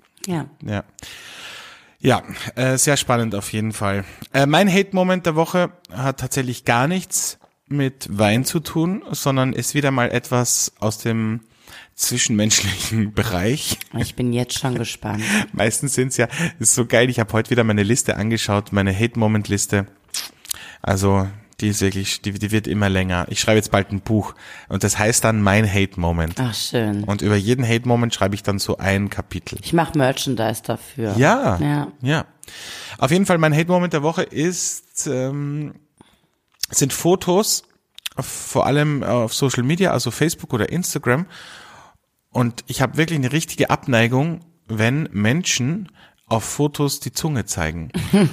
Ja, sehr spannend auf jeden Fall. Mein Hate-Moment der Woche hat tatsächlich gar nichts mit Wein zu tun, sondern ist wieder mal etwas aus dem zwischenmenschlichen Bereich. Ich bin jetzt schon gespannt. Meistens ist so geil, ich habe heute wieder meine Liste angeschaut, meine Hate-Moment-Liste. Also die ist wirklich, die wird immer länger. Ich schreibe jetzt bald ein Buch und das heißt dann mein Hate-Moment. Ach, schön. Und über jeden Hate-Moment schreibe ich dann so ein Kapitel. Ich mache Merchandise dafür. Ja. Auf jeden Fall mein Hate-Moment der Woche sind Fotos, vor allem auf Social Media, also Facebook oder Instagram. Und ich habe wirklich eine richtige Abneigung, wenn Menschen auf Fotos die Zunge zeigen.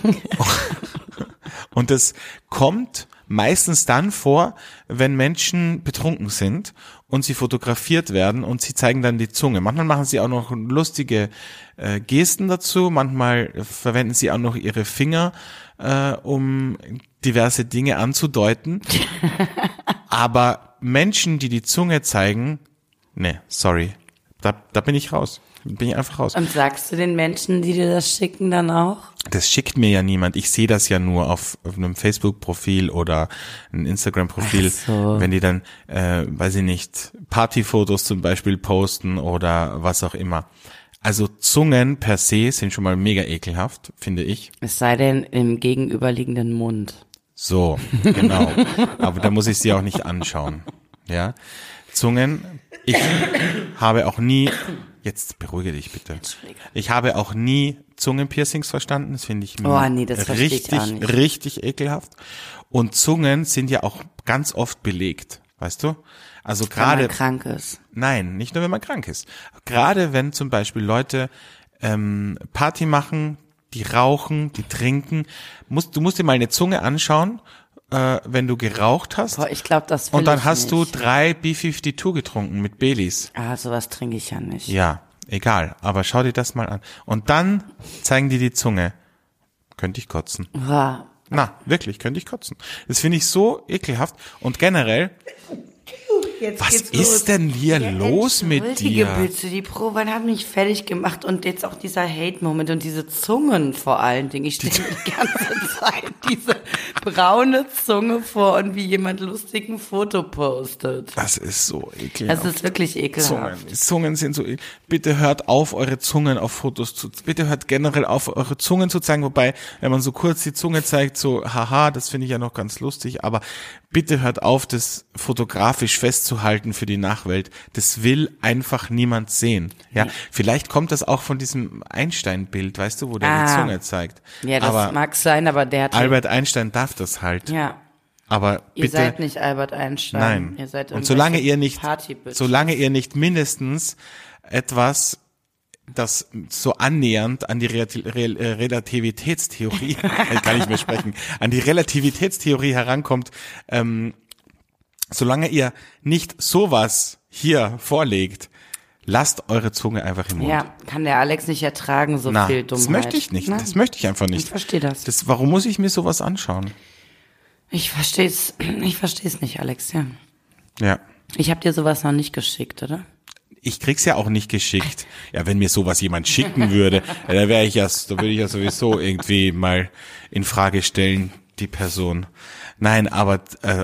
Und das kommt meistens dann vor, wenn Menschen betrunken sind und sie fotografiert werden und sie zeigen dann die Zunge. Manchmal machen sie auch noch lustige Gesten dazu, manchmal verwenden sie auch noch ihre Finger, um diverse Dinge anzudeuten. Aber Menschen, die die Zunge zeigen, ne, sorry, da bin ich raus. Bin ich einfach raus. Und sagst du den Menschen, die dir das schicken, dann auch? Das schickt mir ja niemand. Ich sehe das ja nur auf einem Facebook-Profil oder einem Instagram-Profil, so. Wenn die dann, weiß ich nicht, Partyfotos zum Beispiel posten oder was auch immer. Also Zungen per se sind schon mal mega ekelhaft, finde ich. Es sei denn im gegenüberliegenden Mund. So, genau. Aber da muss ich sie auch nicht anschauen. Ja, Zungen. Ich habe auch nie, jetzt beruhige dich bitte. Ich habe auch nie Zungenpiercings verstanden. Das finde ich richtig ekelhaft. Und Zungen sind ja auch ganz oft belegt, weißt du? Also gerade wenn man krank ist. Nein, nicht nur wenn man krank ist. Gerade wenn zum Beispiel Leute Party machen, die rauchen, die trinken, du musst dir mal eine Zunge anschauen, wenn du geraucht hast. Boah, ich glaube, das will und dann ich hast nicht. du 3 B52 getrunken mit Baileys. Ah, sowas trinke ich ja nicht. Ja, egal, aber schau dir das mal an. Und dann zeigen die Zunge. Könnte ich kotzen. Wow. Na, wirklich, könnte ich kotzen. Das finde ich so ekelhaft. Und generell Jetzt Was geht's ist los. denn hier los mit dir? Bitte, die Probe hat mich fertig gemacht und jetzt auch dieser Hate-Moment und diese Zungen vor allen Dingen. Ich stelle mir die ganze Zeit diese braune Zunge vor und wie jemand lustig ein Foto postet. Das ist so ekelhaft. Das ist wirklich ekelhaft. Zungen sind so, bitte hört auf, eure Zungen auf Fotos bitte hört generell auf, eure Zungen zu zeigen, wobei, wenn man so kurz die Zunge zeigt, so, haha, das finde ich ja noch ganz lustig, aber bitte hört auf, das fotografisch festzuhalten für die Nachwelt. Das will einfach niemand sehen. Ja, vielleicht kommt das auch von diesem Einstein-Bild, weißt du, wo der die Zunge zeigt. Ja, das mag sein, aber der hat... Albert Einstein darf das halt. Ja. Aber bitte, ihr seid nicht Albert Einstein. Nein. Ihr seid und solange ihr nicht mindestens etwas, das so annähernd an die Relativitätstheorie, ich kann nicht mehr sprechen, an die Relativitätstheorie herankommt, solange ihr nicht sowas hier vorlegt, lasst eure Zunge einfach im Mund. Ja, kann der Alex nicht ertragen, so viel Dummheit. Das möchte ich nicht. Na? Das möchte ich einfach nicht. Ich verstehe das. Warum muss ich mir sowas anschauen? Ich versteh's nicht, Alex, ja. Ja. Ich habe dir sowas noch nicht geschickt, oder? Ich krieg's ja auch nicht geschickt. Ja, wenn mir sowas jemand schicken würde, da würde ich ja sowieso irgendwie mal in Frage stellen, die Person. Nein, aber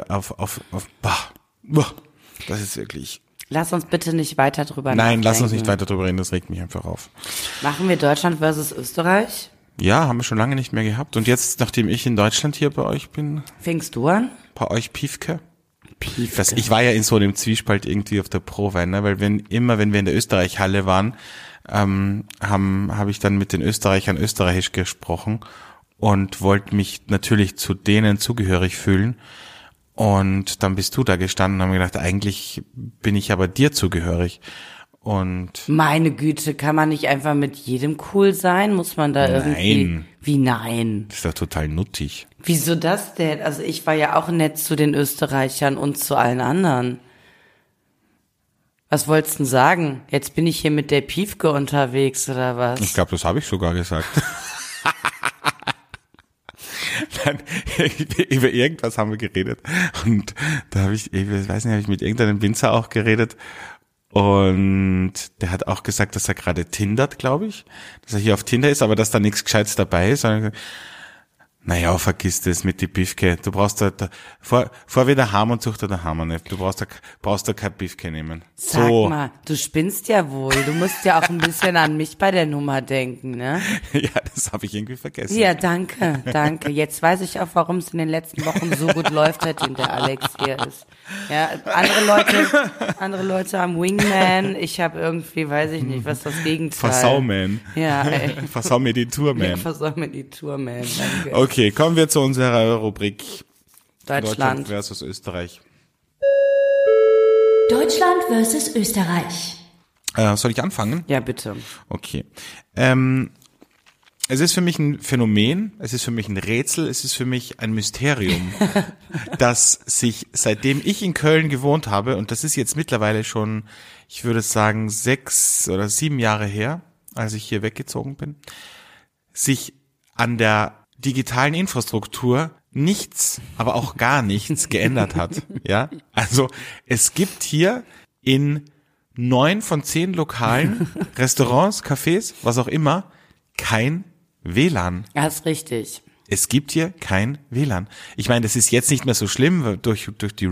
das ist wirklich. Lass uns bitte nicht weiter drüber nachdenken. Nein, lass uns nicht weiter drüber reden, das regt mich einfach auf. Machen wir Deutschland versus Österreich? Ja, haben wir schon lange nicht mehr gehabt. Und jetzt, nachdem ich in Deutschland hier bei euch bin. Fängst du an? Bei euch Piefke. Ich war ja in so einem Zwiespalt irgendwie auf der Pro-Wein, ne? Weil wenn wir in der Österreich-Halle waren, habe ich dann mit den Österreichern österreichisch gesprochen und wollte mich natürlich zu denen zugehörig fühlen. Und dann bist du da gestanden und haben gedacht, eigentlich bin ich aber dir zugehörig. Und meine Güte, kann man nicht einfach mit jedem cool sein? Muss man da irgendwie... Wie nein? Das ist doch total nuttig. Wieso das denn? Also ich war ja auch nett zu den Österreichern und zu allen anderen. Was wolltest du denn sagen? Jetzt bin ich hier mit der Piefke unterwegs, oder was? Ich glaube, das habe ich sogar gesagt. Nein, über irgendwas haben wir geredet. Und da habe ich mit irgendeinem Winzer auch geredet. Und der hat auch gesagt, dass er gerade tindert, glaube ich. Dass er hier auf Tinder ist, aber dass da nichts Gescheites dabei ist. Naja, vergiss das mit die Piefke. Du brauchst da vor wieder Ham und such da daheim nicht. Du brauchst da kein Piefke nehmen. Sag mal, du spinnst ja wohl. Du musst ja auch ein bisschen an mich bei der Nummer denken, ne? Ja, das habe ich irgendwie vergessen. Ja, danke. Jetzt weiß ich auch, warum es in den letzten Wochen so gut läuft, seitdem der Alex hier ist. Ja, andere Leute haben Wingman. Ich habe irgendwie, weiß ich nicht, was ist das Gegenteil? Versauman. Ja, ey. Versau mir die Tourman. Ja, versau mir die Tourman, danke. Okay, kommen wir zu unserer Rubrik Deutschland versus Österreich. Deutschland versus Österreich. Soll ich anfangen? Ja, bitte. Okay. Es ist für mich ein Phänomen, es ist für mich ein Rätsel, es ist für mich ein Mysterium, dass sich, seitdem ich in Köln gewohnt habe, und das ist jetzt mittlerweile schon, ich würde sagen, 6 oder 7 Jahre her, als ich hier weggezogen bin, sich an der digitalen Infrastruktur nichts, aber auch gar nichts geändert hat. Ja, also es gibt hier in 9 von 10 Lokalen, Restaurants, Cafés, was auch immer, kein WLAN. Das ist richtig. Es gibt hier kein WLAN. Ich meine, das ist jetzt nicht mehr so schlimm durch die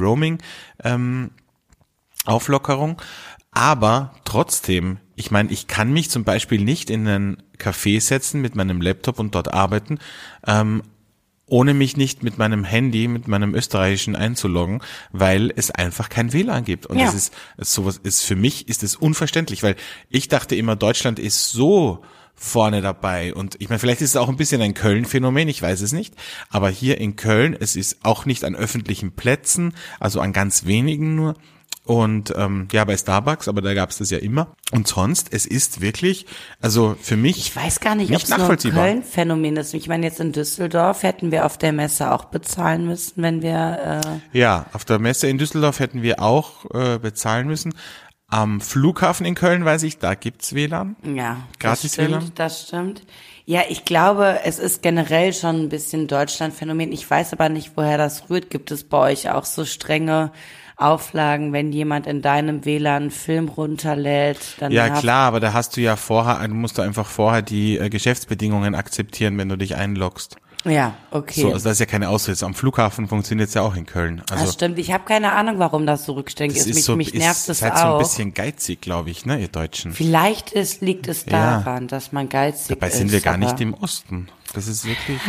Roaming-Auflockerung, aber trotzdem, ich meine, ich kann mich zum Beispiel nicht in einen Café setzen mit meinem Laptop und dort arbeiten, ohne mich nicht mit meinem Handy, mit meinem österreichischen einzuloggen, weil es einfach kein WLAN gibt. Und das ist sowas ist für mich ist es unverständlich, weil ich dachte immer, Deutschland ist so vorne dabei. Und ich meine, vielleicht ist es auch ein bisschen ein Köln-Phänomen, ich weiß es nicht. Aber hier in Köln, es ist auch nicht an öffentlichen Plätzen, also an ganz wenigen nur. Und ja, bei Starbucks, aber da gab es das ja immer. Und sonst, es ist wirklich, also für mich ich weiß gar nicht, ob es nur ein Köln-Phänomen ist. Ich meine, jetzt in Düsseldorf hätten wir auf der Messe auch bezahlen müssen, wenn wir... Ja, auf der Messe in Düsseldorf hätten wir auch bezahlen müssen. Am Flughafen in Köln weiß ich, da gibt's WLAN. Ja, gratis WLAN. Das stimmt. Ja, ich glaube, es ist generell schon ein bisschen Deutschland-Phänomen. Ich weiß aber nicht, woher das rührt. Gibt es bei euch auch so strenge Auflagen, wenn jemand in deinem WLAN einen Film runterlädt? Dann Ja, klar, aber da hast du ja musst du einfach vorher die Geschäftsbedingungen akzeptieren, wenn du dich einloggst. Ja, okay. So, also das ist ja keine Ausrede. Am Flughafen funktioniert es ja auch in Köln. Also das stimmt. Ich habe keine Ahnung, warum das so rückständig ist. Mich nervt es seid auch. so ein bisschen geizig, glaube ich, ne, ihr Deutschen. Vielleicht liegt es daran, dass man geizig ist. Dabei sind wir gar nicht im Osten. Das ist wirklich...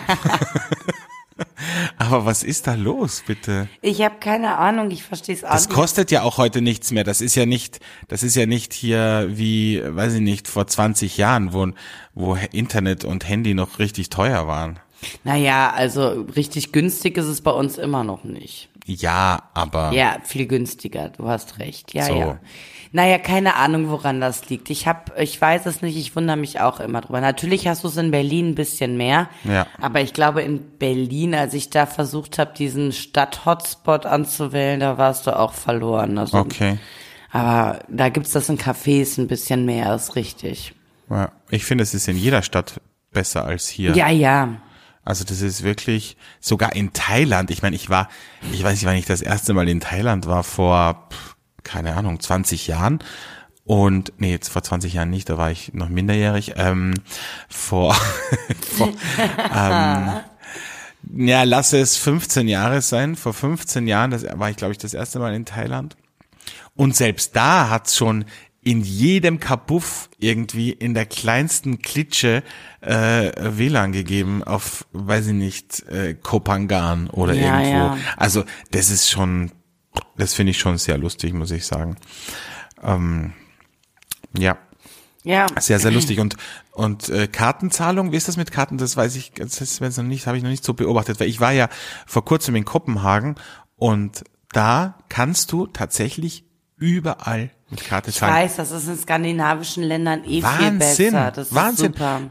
Aber was ist da los, bitte? Ich habe keine Ahnung, ich verstehe es auch Das nicht. kostet ja auch heute nichts mehr. Das ist ja nicht hier wie, weiß ich nicht, vor 20 Jahren, wo Internet und Handy noch richtig teuer waren. Naja, also richtig günstig ist es bei uns immer noch nicht. Ja, aber... Ja, viel günstiger, du hast recht. Ja, So. ja. Naja, keine Ahnung, woran das liegt. Ich weiß es nicht, ich wundere mich auch immer drüber. Natürlich hast du es in Berlin ein bisschen mehr, Ja. aber ich glaube in Berlin, als ich da versucht habe, diesen Stadt-Hotspot anzuwählen, da warst du auch verloren. Also, Okay. aber da gibt's das in Cafés ein bisschen mehr, ist richtig. Ja, ich finde, es ist in jeder Stadt besser als hier. Ja, ja. Also das ist wirklich, sogar in Thailand, ich weiß nicht, wann ich das erste Mal in Thailand war, vor, keine Ahnung, 20 Jahren. Jetzt vor 20 Jahren nicht, da war ich noch minderjährig, lass es 15 Jahre sein, vor 15 Jahren, das war ich, glaube ich, das erste Mal in Thailand. Und selbst da hat's schon in jedem Kabuff irgendwie in der kleinsten Klitsche WLAN gegeben auf, weiß ich nicht, Koh Phangan oder Ja, irgendwo. ja. Also das finde ich schon sehr lustig, muss ich sagen. Ja, Ja. sehr, sehr lustig. Und Kartenzahlung, wie ist das mit Karten? Das weiß ich, habe ich noch nicht so beobachtet, weil ich war ja vor kurzem in Kopenhagen und da kannst du tatsächlich überall mit Karte Ich zahlen. weiß, das ist in skandinavischen Ländern viel Wahnsinn, besser. Das Wahnsinn. ist super.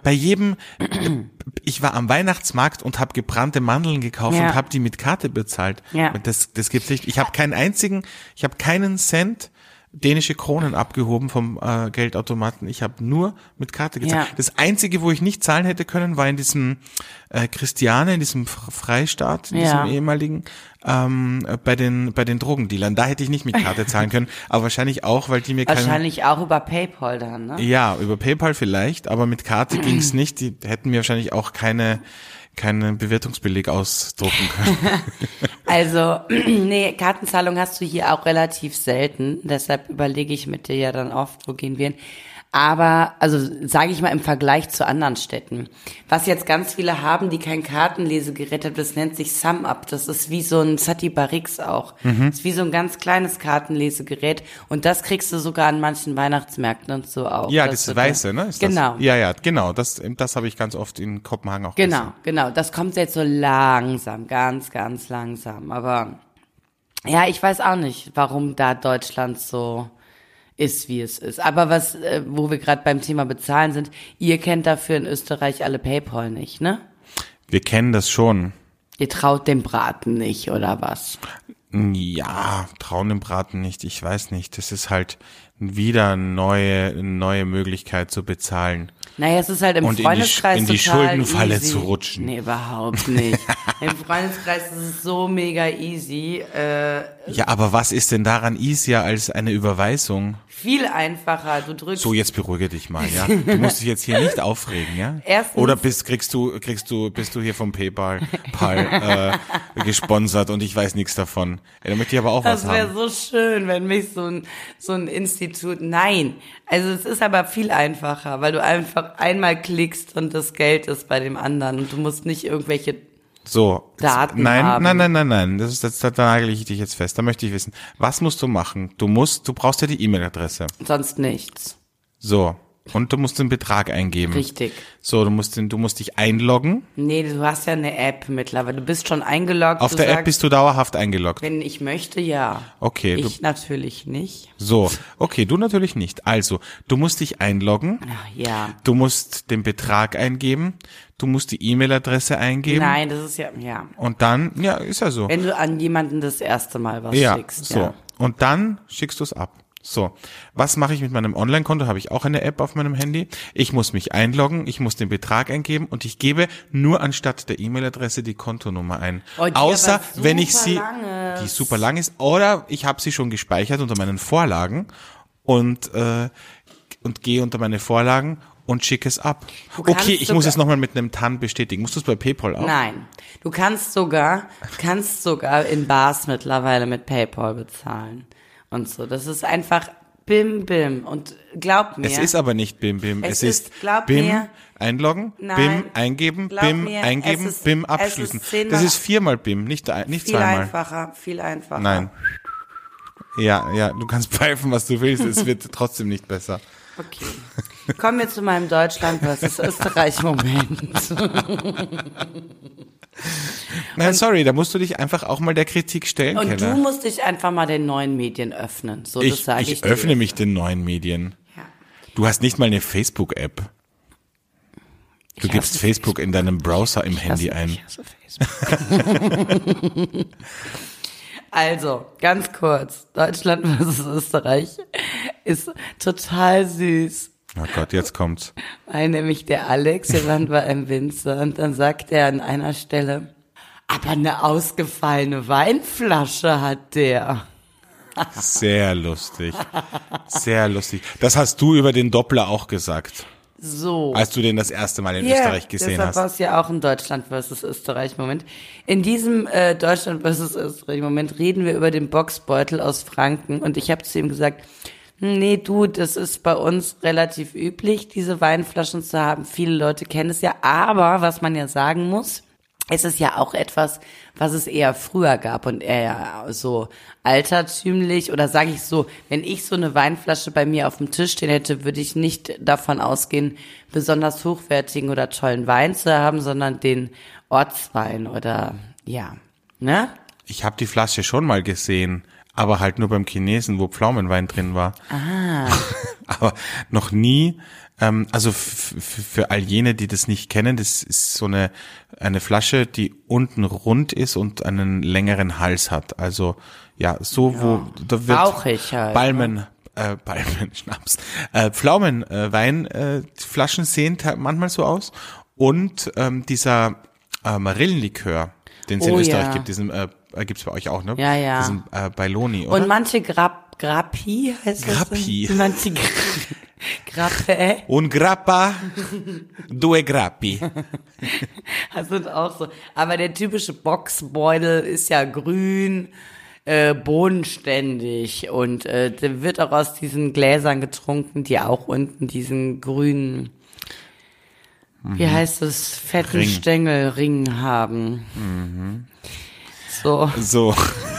Ich war am Weihnachtsmarkt und habe gebrannte Mandeln gekauft Ja. und habe die mit Karte bezahlt. Ja. Das gibt's nicht. Ich habe keinen Cent dänische Kronen abgehoben vom Geldautomaten. Ich habe nur mit Karte gezahlt. Ja. Das Einzige, wo ich nicht zahlen hätte können, war in diesem Christiane, in diesem Freistaat, in Ja. diesem ehemaligen, bei den Drogendealern. Da hätte ich nicht mit Karte zahlen können, aber wahrscheinlich auch, weil die mir Wahrscheinlich auch über PayPal dann, ne? ja, über PayPal vielleicht, aber mit Karte ging's nicht. Die hätten mir wahrscheinlich auch keinen Bewertungsbeleg ausdrucken können. Also, nee, Kartenzahlung hast du hier auch relativ selten. Deshalb überlege ich mit dir ja dann oft, wo gehen wir hin. Aber, also sage ich mal im Vergleich zu anderen Städten. Was jetzt ganz viele haben, die kein Kartenlesegerät haben, das nennt sich SumUp. Das ist wie so ein Sati Barix auch. Das ist wie so ein ganz kleines Kartenlesegerät. Und das kriegst du sogar an manchen Weihnachtsmärkten und so auch. Ja, dass das du Weiße, ne? Ist das? Genau. Ja, genau. Das habe ich ganz oft in Kopenhagen auch gesehen. Genau. Das kommt jetzt so langsam, ganz, ganz langsam. Aber ja, ich weiß auch nicht, warum da Deutschland so ist, wie es ist. Aber wo wir gerade beim Thema Bezahlen sind, ihr kennt dafür in Österreich alle PayPal nicht, ne? Wir kennen das schon. Ihr traut dem Braten nicht, oder was? Ja, trauen dem Braten nicht. Ich weiß nicht. Das ist halt wieder eine neue Möglichkeit zu bezahlen. Naja, es ist halt im Und Freundeskreis in die total Schuldenfalle easy. zu rutschen. Nee, überhaupt nicht. Im Freundeskreis ist es so mega easy. Ja, aber was ist denn daran easier als eine Überweisung? Viel einfacher. Du drückst. So, jetzt beruhige dich mal, ja. Du musst dich jetzt hier nicht aufregen, ja. Erstens- Oder bist du hier vom PayPal gesponsert und ich weiß nichts davon. Ey, da möchte ich aber auch was Das wäre haben. so schön, wenn mich so ein Institut. Nein, also es ist aber viel einfacher, weil du einfach einmal klickst und das Geld ist bei dem anderen und du musst nicht irgendwelche. So. Daten Nein. haben. Da nagel ich dich jetzt fest. Da möchte ich wissen, was musst du machen? Du brauchst ja die E-Mail-Adresse. Sonst nichts. So. Und du musst den Betrag eingeben. Richtig. So, du musst dich einloggen. Nee, du hast ja eine App mittlerweile. Du bist schon eingeloggt. Auf du der sagst, App bist du dauerhaft eingeloggt. wenn ich möchte, ja. Okay, Ich natürlich nicht. So, okay, du natürlich nicht. Also, du musst dich einloggen, Ach, ja. du musst den Betrag eingeben, du musst die E-Mail-Adresse eingeben. Nein, das ist ja. Und dann, ja, ist ja so. Wenn du an jemanden das erste Mal was Ja, schickst. so. Ja. Und dann schickst du es ab. So, was mache ich mit meinem Online-Konto? Habe ich auch eine App auf meinem Handy. Ich muss mich einloggen, ich muss den Betrag eingeben und ich gebe nur anstatt der E-Mail-Adresse die Kontonummer ein. Außer wenn ich sie, die super lang ist, oder ich habe sie schon gespeichert unter meinen Vorlagen und gehe unter meine Vorlagen und schicke es ab. Okay, ich muss es nochmal mit einem TAN bestätigen. Musst du es bei PayPal auch? Nein, du kannst sogar in Bars mittlerweile mit PayPal bezahlen und so. Das ist einfach Bim Bim und glaub mir. Es ist aber nicht Bim Bim. Es ist BIM mir, einloggen, nein, BIM eingeben, BIM mir, eingeben, BIM abschließen. Das ist 4-mal BIM, nicht zweimal. Viel einfacher. Nein. Ja, du kannst pfeifen, was du willst, es wird trotzdem nicht besser. Okay. Kommen wir zu meinem Deutschland versus Österreich-Moment. Nein, sorry, da musst du dich einfach auch mal der Kritik stellen, Und Keller. du musst dich einfach mal den neuen Medien öffnen. So, das sage ich dir öffne jetzt. mich den neuen Medien. Ja. Du hast nicht mal eine Facebook-App. Du gibst Facebook in deinem Browser im Handy ein. Ich hasse Facebook. Also, ganz kurz. Deutschland versus Österreich ist total süß. Oh Gott, jetzt kommt's. Weil nämlich der Alex, der Land war im Winzer und dann sagt er an einer Stelle, aber eine ausgefallene Weinflasche hat der. Sehr lustig. Sehr lustig. Das hast du über den Doppler auch gesagt, So. als du den das erste Mal in Österreich gesehen deshalb war hast. es ja auch ein Deutschland versus Österreich-Moment. In diesem Deutschland versus Österreich-Moment reden wir über den Boxbeutel aus Franken und ich habe zu ihm gesagt, nee, du, das ist bei uns relativ üblich, diese Weinflaschen zu haben. Viele Leute kennen es ja, aber was man ja sagen muss, es ist ja auch etwas, was es eher früher gab und eher so altertümlich oder sage ich so, wenn ich so eine Weinflasche bei mir auf dem Tisch stehen hätte, würde ich nicht davon ausgehen, besonders hochwertigen oder tollen Wein zu haben, sondern den Ortswein oder ja, ne? Ich habe die Flasche schon mal gesehen, aber halt nur beim Chinesen, wo Pflaumenwein drin war. Ah. Aber noch nie, also für all jene, die das nicht kennen, das ist so eine Flasche, die unten rund ist und einen längeren Hals hat. Also ja, so wo da wird Bauchig halt, Schnaps, Pflaumenwein, Flaschen sehen manchmal so aus und dieser Marillenlikör, den es in Österreich gibt, diesen gibt's bei euch auch, ne? Ja, ja. Diesen Bailoni, oder? Und manche Grappi heißt das? Grappi. Manche Grappe. Un grappa, due grappi. Das sind auch so. Aber der typische Boxbeutel ist ja grün, bodenständig und der wird auch aus diesen Gläsern getrunken, die auch unten diesen grünen, wie heißt es, fetten Ring. Stängelring haben. Mhm. So.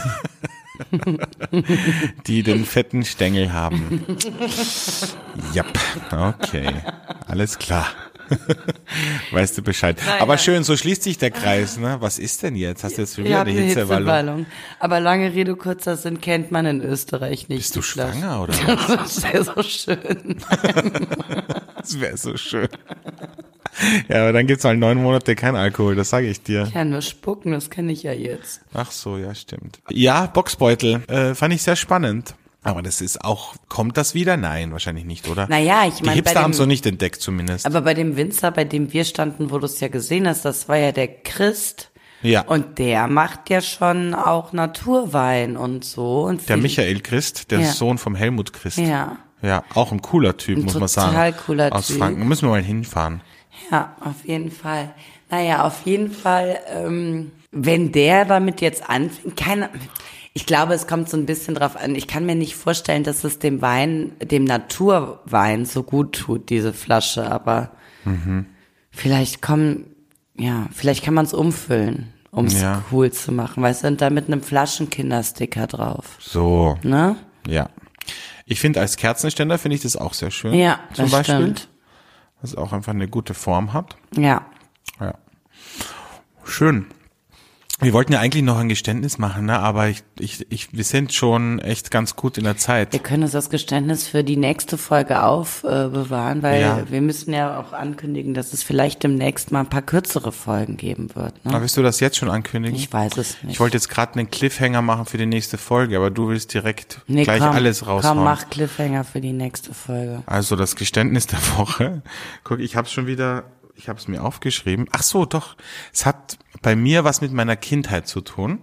Die den fetten Stängel haben. Japp, okay, alles klar. Weißt du Bescheid. Nein, Aber nein. schön, so schließt sich der Kreis, ne? Was ist denn jetzt? Hast du jetzt wieder Ich eine habe eine Hitzewallung? Hitzewallung. Aber lange Rede, kurzer Sinn kennt man in Österreich nicht. Bist du die Flasche. schwanger, oder? Das wäre so schön. Das wäre so schön. Ja, aber dann gibt's halt 9 Monate kein Alkohol, das sage ich dir. Ja, nur spucken, das kenne ich ja jetzt. Ach so, ja, stimmt. Ja, Boxbeutel, fand ich sehr spannend. Aber das ist auch, kommt das wieder? Nein, wahrscheinlich nicht, oder? Naja, ich Die meine, Hipster haben es noch nicht entdeckt zumindest. aber bei dem Winzer, bei dem wir standen, wo du es ja gesehen hast, das war ja der Christ. Ja. Und der macht ja schon auch Naturwein und so. Und Der viel- Michael Christ, der Ja. Sohn vom Helmut Christ. Ja. Ja, auch ein cooler Typ, muss man sagen. total cooler Aus Typ. Franken. Müssen wir mal hinfahren. Ja, auf jeden Fall. Naja, auf jeden Fall, wenn der damit jetzt anfängt, ich glaube, es kommt so ein bisschen drauf an. Ich kann mir nicht vorstellen, dass es dem Naturwein so gut tut, diese Flasche, aber vielleicht kann man es umfüllen, um es Ja. cool zu machen. Weißt du, und da mit einem Flaschenkindersticker drauf. So, Ne? ja. Ich finde, als Kerzenständer finde ich das auch sehr schön. Ja, zum das Beispiel. stimmt. Was auch einfach eine gute Form hat. Ja. Ja. Schön. Wir wollten ja eigentlich noch ein Geständnis machen, ne? Aber wir sind schon echt ganz gut in der Zeit. Wir können uns das Geständnis für die nächste Folge aufbewahren, weil wir müssen ja auch ankündigen, dass es vielleicht demnächst mal ein paar kürzere Folgen geben wird. Ne? Aber willst du das jetzt schon ankündigen? Ich weiß es nicht. Ich wollte jetzt gerade einen Cliffhanger machen für die nächste Folge, aber du willst direkt gleich alles raushauen. Komm, mach Cliffhanger für die nächste Folge. Also das Geständnis der Woche. Guck, ich habe es mir aufgeschrieben. Ach so, doch. Es hat bei mir was mit meiner Kindheit zu tun.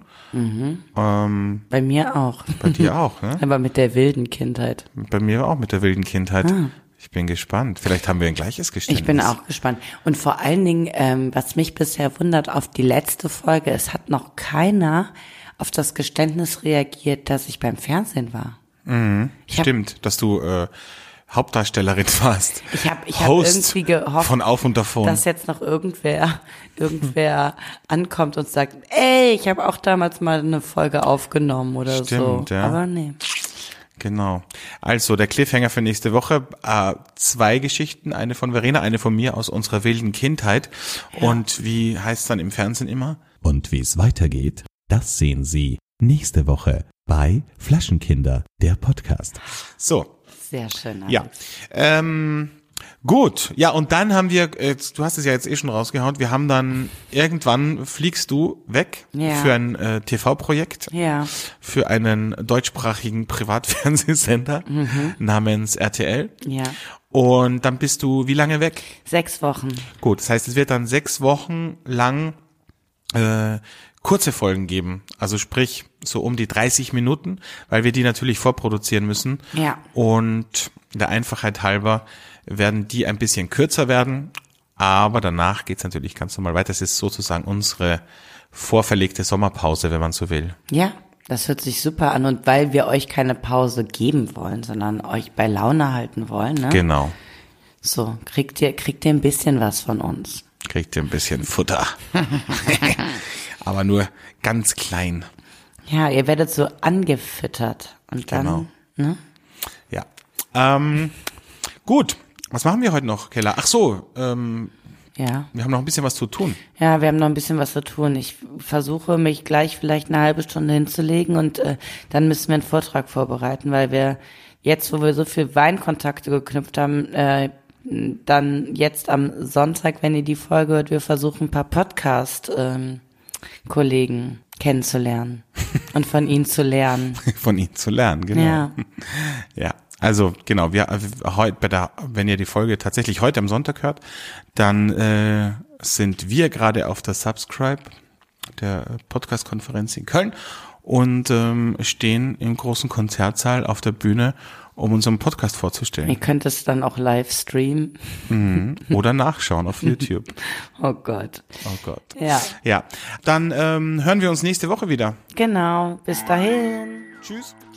Bei mir auch. Bei dir auch, ne? Aber mit der wilden Kindheit. Bei mir auch mit der wilden Kindheit. Ich bin gespannt. Vielleicht haben wir ein gleiches Geständnis. Ich bin auch gespannt. Und vor allen Dingen, was mich bisher wundert, auf die letzte Folge, es hat noch keiner auf das Geständnis reagiert, dass ich beim Fernsehen war. Stimmt, dass du Hauptdarstellerin warst. Ich hab irgendwie gehofft, von Auf und Davon, dass jetzt noch irgendwer ankommt und sagt, ey, ich habe auch damals mal eine Folge aufgenommen oder Stimmt, so. Ja. Aber nee. Genau. Also der Cliffhanger für nächste Woche. 2 Geschichten, eine von Verena, eine von mir aus unserer wilden Kindheit. Ja. Und wie heißt es dann im Fernsehen immer? Und wie es weitergeht, das sehen Sie nächste Woche bei Flaschenkinder, der Podcast. So. Sehr schön. Alex. Ja. Gut. Ja, und dann haben wir, du hast es ja jetzt schon rausgehauen, wir haben dann, irgendwann fliegst du weg für ein TV-Projekt, für einen deutschsprachigen Privatfernsehsender namens RTL. Ja. Und dann bist du wie lange weg? 6 Wochen. Gut, das heißt, es wird dann 6 Wochen lang kurze Folgen geben, also sprich so um die 30 Minuten, weil wir die natürlich vorproduzieren müssen. Ja. Und der Einfachheit halber werden die ein bisschen kürzer werden, aber danach geht's natürlich ganz normal weiter. Es ist sozusagen unsere vorverlegte Sommerpause, wenn man so will. Ja, das hört sich super an und weil wir euch keine Pause geben wollen, sondern euch bei Laune halten wollen, ne? Genau. So, kriegt ihr ein bisschen was von uns. Kriegt ihr ein bisschen Futter. Aber nur ganz klein. Ja, ihr werdet so angefüttert. Und dann, genau. Ne? Ja. Gut. Was machen wir heute noch, Keller? Ach so, wir haben noch ein bisschen was zu tun. Ja, wir haben noch ein bisschen was zu tun. Ich versuche, mich gleich vielleicht eine halbe Stunde hinzulegen und dann müssen wir einen Vortrag vorbereiten, weil wir jetzt, wo wir so viel Weinkontakte geknüpft haben, dann jetzt am Sonntag, wenn ihr die Folge hört, wir versuchen ein paar Podcast-Kollegen kennenzulernen und von ihnen zu lernen. Von ihnen zu lernen, genau. Ja. Ja. Also genau, wenn ihr die Folge tatsächlich heute am Sonntag hört, dann sind wir gerade auf der Subscribe der Podcast-Konferenz in Köln und stehen im großen Konzertsaal auf der Bühne, um unseren Podcast vorzustellen. Ihr könnt es dann auch live streamen. Oder nachschauen auf YouTube. Oh Gott. Oh Gott. Ja. Ja, dann hören wir uns nächste Woche wieder. Genau. Bis dahin. Tschüss.